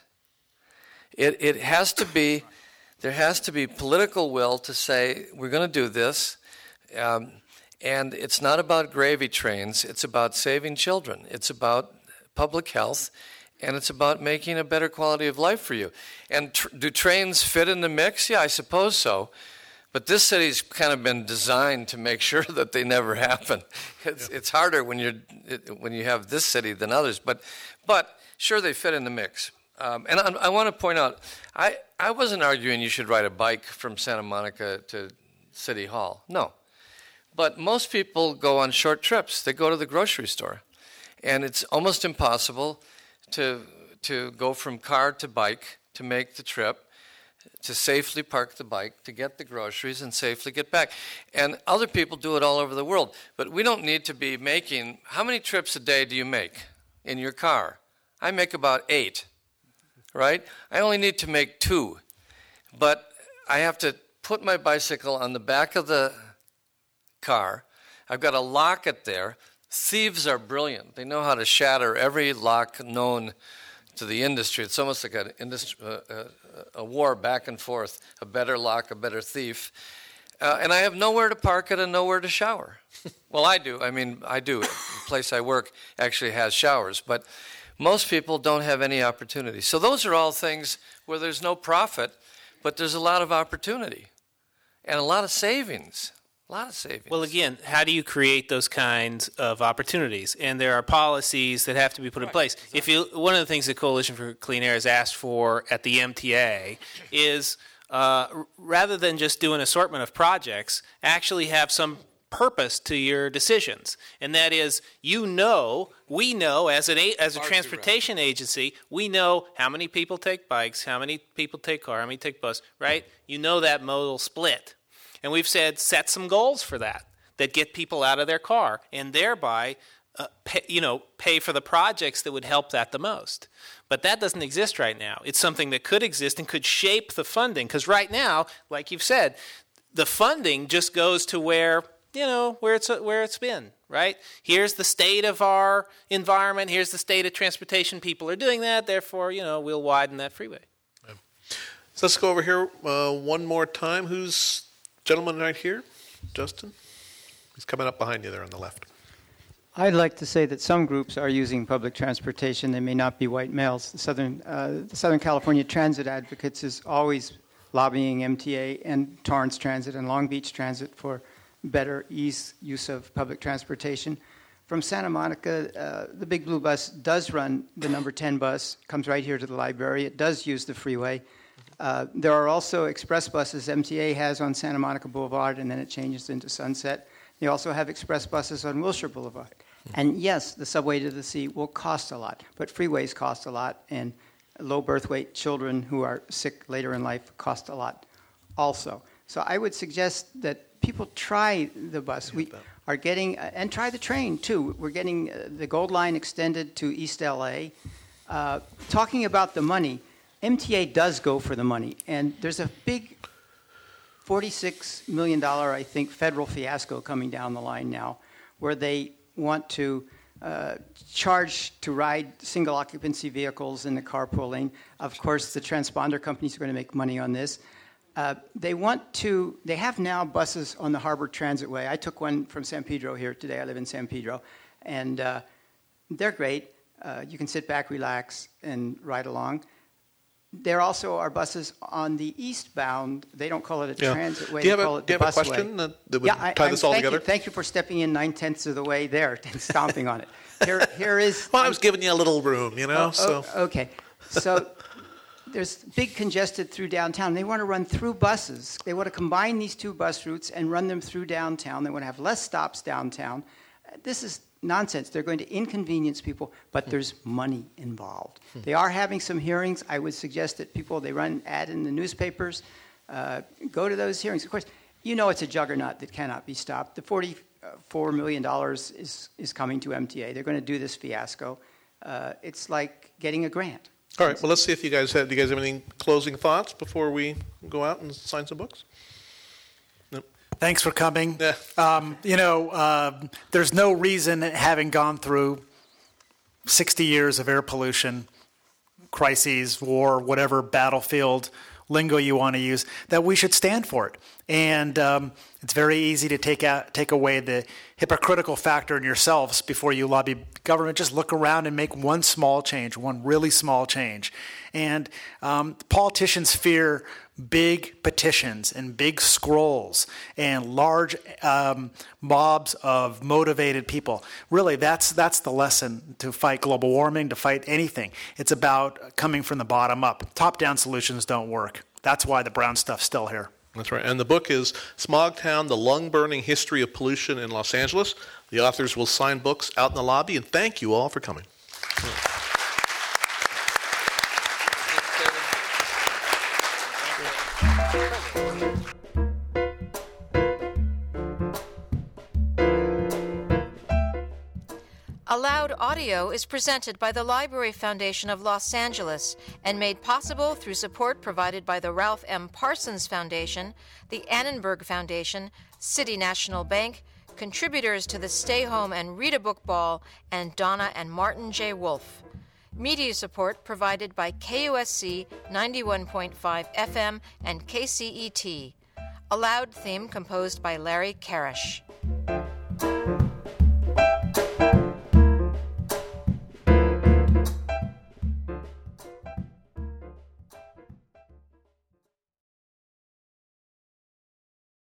Speaker 7: It it has to be, there has to be political will to say we're going to do this. Um, And it's not about gravy trains. It's about saving children. It's about public health, and it's about making a better quality of life for you. And tr- do trains fit in the mix? Yeah, I suppose so. But this city's kind of been designed to make sure that they never happen. It's, yeah. it's harder when you're it, when you have this city than others. But but sure, they fit in the mix. Um, and I, I want to point out, I, I wasn't arguing you should ride a bike from Santa Monica to City Hall. No. But most people go on short trips. They go to the grocery store. And it's almost impossible to to go from car to bike to make the trip, to safely park the bike, to get the groceries, and safely get back. And other people do it all over the world. But we don't need to be making... How many trips a day do you make in your car? I make about eight, right? I only need to make two. But I have to put my bicycle on the back of the car. I've got to lock it there. Thieves are brilliant. They know how to shatter every lock known to the industry. It's almost like an industry, uh, uh, a war back and forth. A better lock, a better thief. Uh, and I have nowhere to park it and nowhere to shower. Well, I do. I mean, I do. The place I work actually has showers. But most people don't have any opportunity. So those are all things where there's no profit, but there's a lot of opportunity and a lot of savings. A lot of savings.
Speaker 6: Well, again, how do you create those kinds of opportunities? And there are policies that have to be put in
Speaker 4: right,
Speaker 6: place.
Speaker 4: exactly.
Speaker 6: If you, one of the things the Coalition for Clean Air has asked for at the M T A is uh, r- rather than just do an assortment of projects, actually have some purpose to your decisions. And that is, you know, we know as an a- as a transportation agency, we know how many people take bikes, how many people take car, how many take bus, right? You know that modal split. And we've said set some goals for that, that get people out of their car and thereby uh, pay, you know, pay for the projects that would help that the most. But that doesn't exist right now. It's something that could exist and could shape the funding. Because right now, like you've said, the funding just goes to where, you know, where it's where it's been, right? Here's the state of our environment. Here's the state of transportation. People are doing that. Therefore, you know, we'll widen that freeway.
Speaker 3: Okay. So let's go over here uh, one more time. Who's... Gentleman right here, Justin. He's coming up behind you there on the left.
Speaker 12: I'd like to say that some groups are using public transportation. They may not be white males. The Southern, uh, the Southern California Transit Advocates is always lobbying M T A and Torrance Transit and Long Beach Transit for better ease use of public transportation. From Santa Monica, uh, the Big Blue Bus does run the number ten bus, comes right here to the library. It does use the freeway. Uh, there are also express buses M T A has on Santa Monica Boulevard, and then it changes into Sunset. They also have express buses on Wilshire Boulevard. And yes, the subway to the sea will cost a lot, but freeways cost a lot, and low birth weight children who are sick later in life cost a lot also. So I would suggest that people try the bus. We are getting, uh, and try the train too. We're getting uh, the Gold Line extended to East L A. Uh, talking about the money, M T A does go for the money, and there's a big forty-six million dollars, I think, federal fiasco coming down the line now, where they want to uh, charge to ride single occupancy vehicles in the carpool lane. Of course, the transponder companies are going to make money on this. Uh, they want to, they have now buses on the Harbor Transitway. I took one from San Pedro here today. I live in San Pedro. And uh, they're great. Uh, you can sit back, relax, and ride along. There also are buses on the eastbound. They don't call it a
Speaker 3: Yeah.
Speaker 12: transitway.
Speaker 3: Do you have
Speaker 12: they
Speaker 3: a,
Speaker 12: call it
Speaker 3: do you
Speaker 12: the
Speaker 3: have a
Speaker 12: busway.
Speaker 3: question that, that would
Speaker 12: Yeah, I-
Speaker 3: tie
Speaker 12: I'm-
Speaker 3: this all
Speaker 12: thank
Speaker 3: together?
Speaker 12: You, thank you for stepping in nine-tenths of the way there and stomping on it. Here, here is...
Speaker 3: Well, I was giving you a little room, you know.
Speaker 12: Oh,
Speaker 3: so
Speaker 12: oh, okay. So there's big congested through downtown. They want to run through buses. They want to combine these two bus routes and run them through downtown. They want to have less stops downtown. This is nonsense. They're going to inconvenience people, but there's money involved.
Speaker 3: Hmm.
Speaker 12: They are having some hearings. I would suggest that people, they run ad in the newspapers, uh, go to those hearings. Of course, you know it's a juggernaut that cannot be stopped. The forty-four million dollars is, is coming to M T A. They're going to do this fiasco. Uh, it's like getting a grant.
Speaker 3: All right. Well, let's see if you guys have. Do you guys have any closing thoughts before we go out and sign some books? No.
Speaker 4: Thanks for coming.
Speaker 3: Yeah.
Speaker 4: Um, you know, uh, there's no reason, having gone through sixty years of air pollution, crises, war, whatever battlefield lingo you want to use, that we should stand for it. And um, it's very easy to take out, take away the hypocritical factor in yourselves before you lobby government. Just look around and make one small change, one really small change. And um, politicians fear big petitions and big scrolls and large um, mobs of motivated people. Really, that's that's the lesson to fight global warming, to fight anything. It's about coming from the bottom up. Top-down solutions don't work. That's why the brown stuff's still here.
Speaker 3: That's right. And the book is Smogtown, The Lung-Burning History of Pollution in Los Angeles. The authors will sign books out in the lobby, and thank you all for coming.
Speaker 1: Allowed Audio is presented by the Library Foundation of Los Angeles and made possible through support provided by the Ralph M. Parsons Foundation, the Annenberg Foundation, City National Bank, contributors to the Stay Home and Read a Book Ball, and Donna and Martin J. Wolfe. Media support provided by K U S C ninety-one point five F M and K C E T. Allowed theme composed by Larry Karish.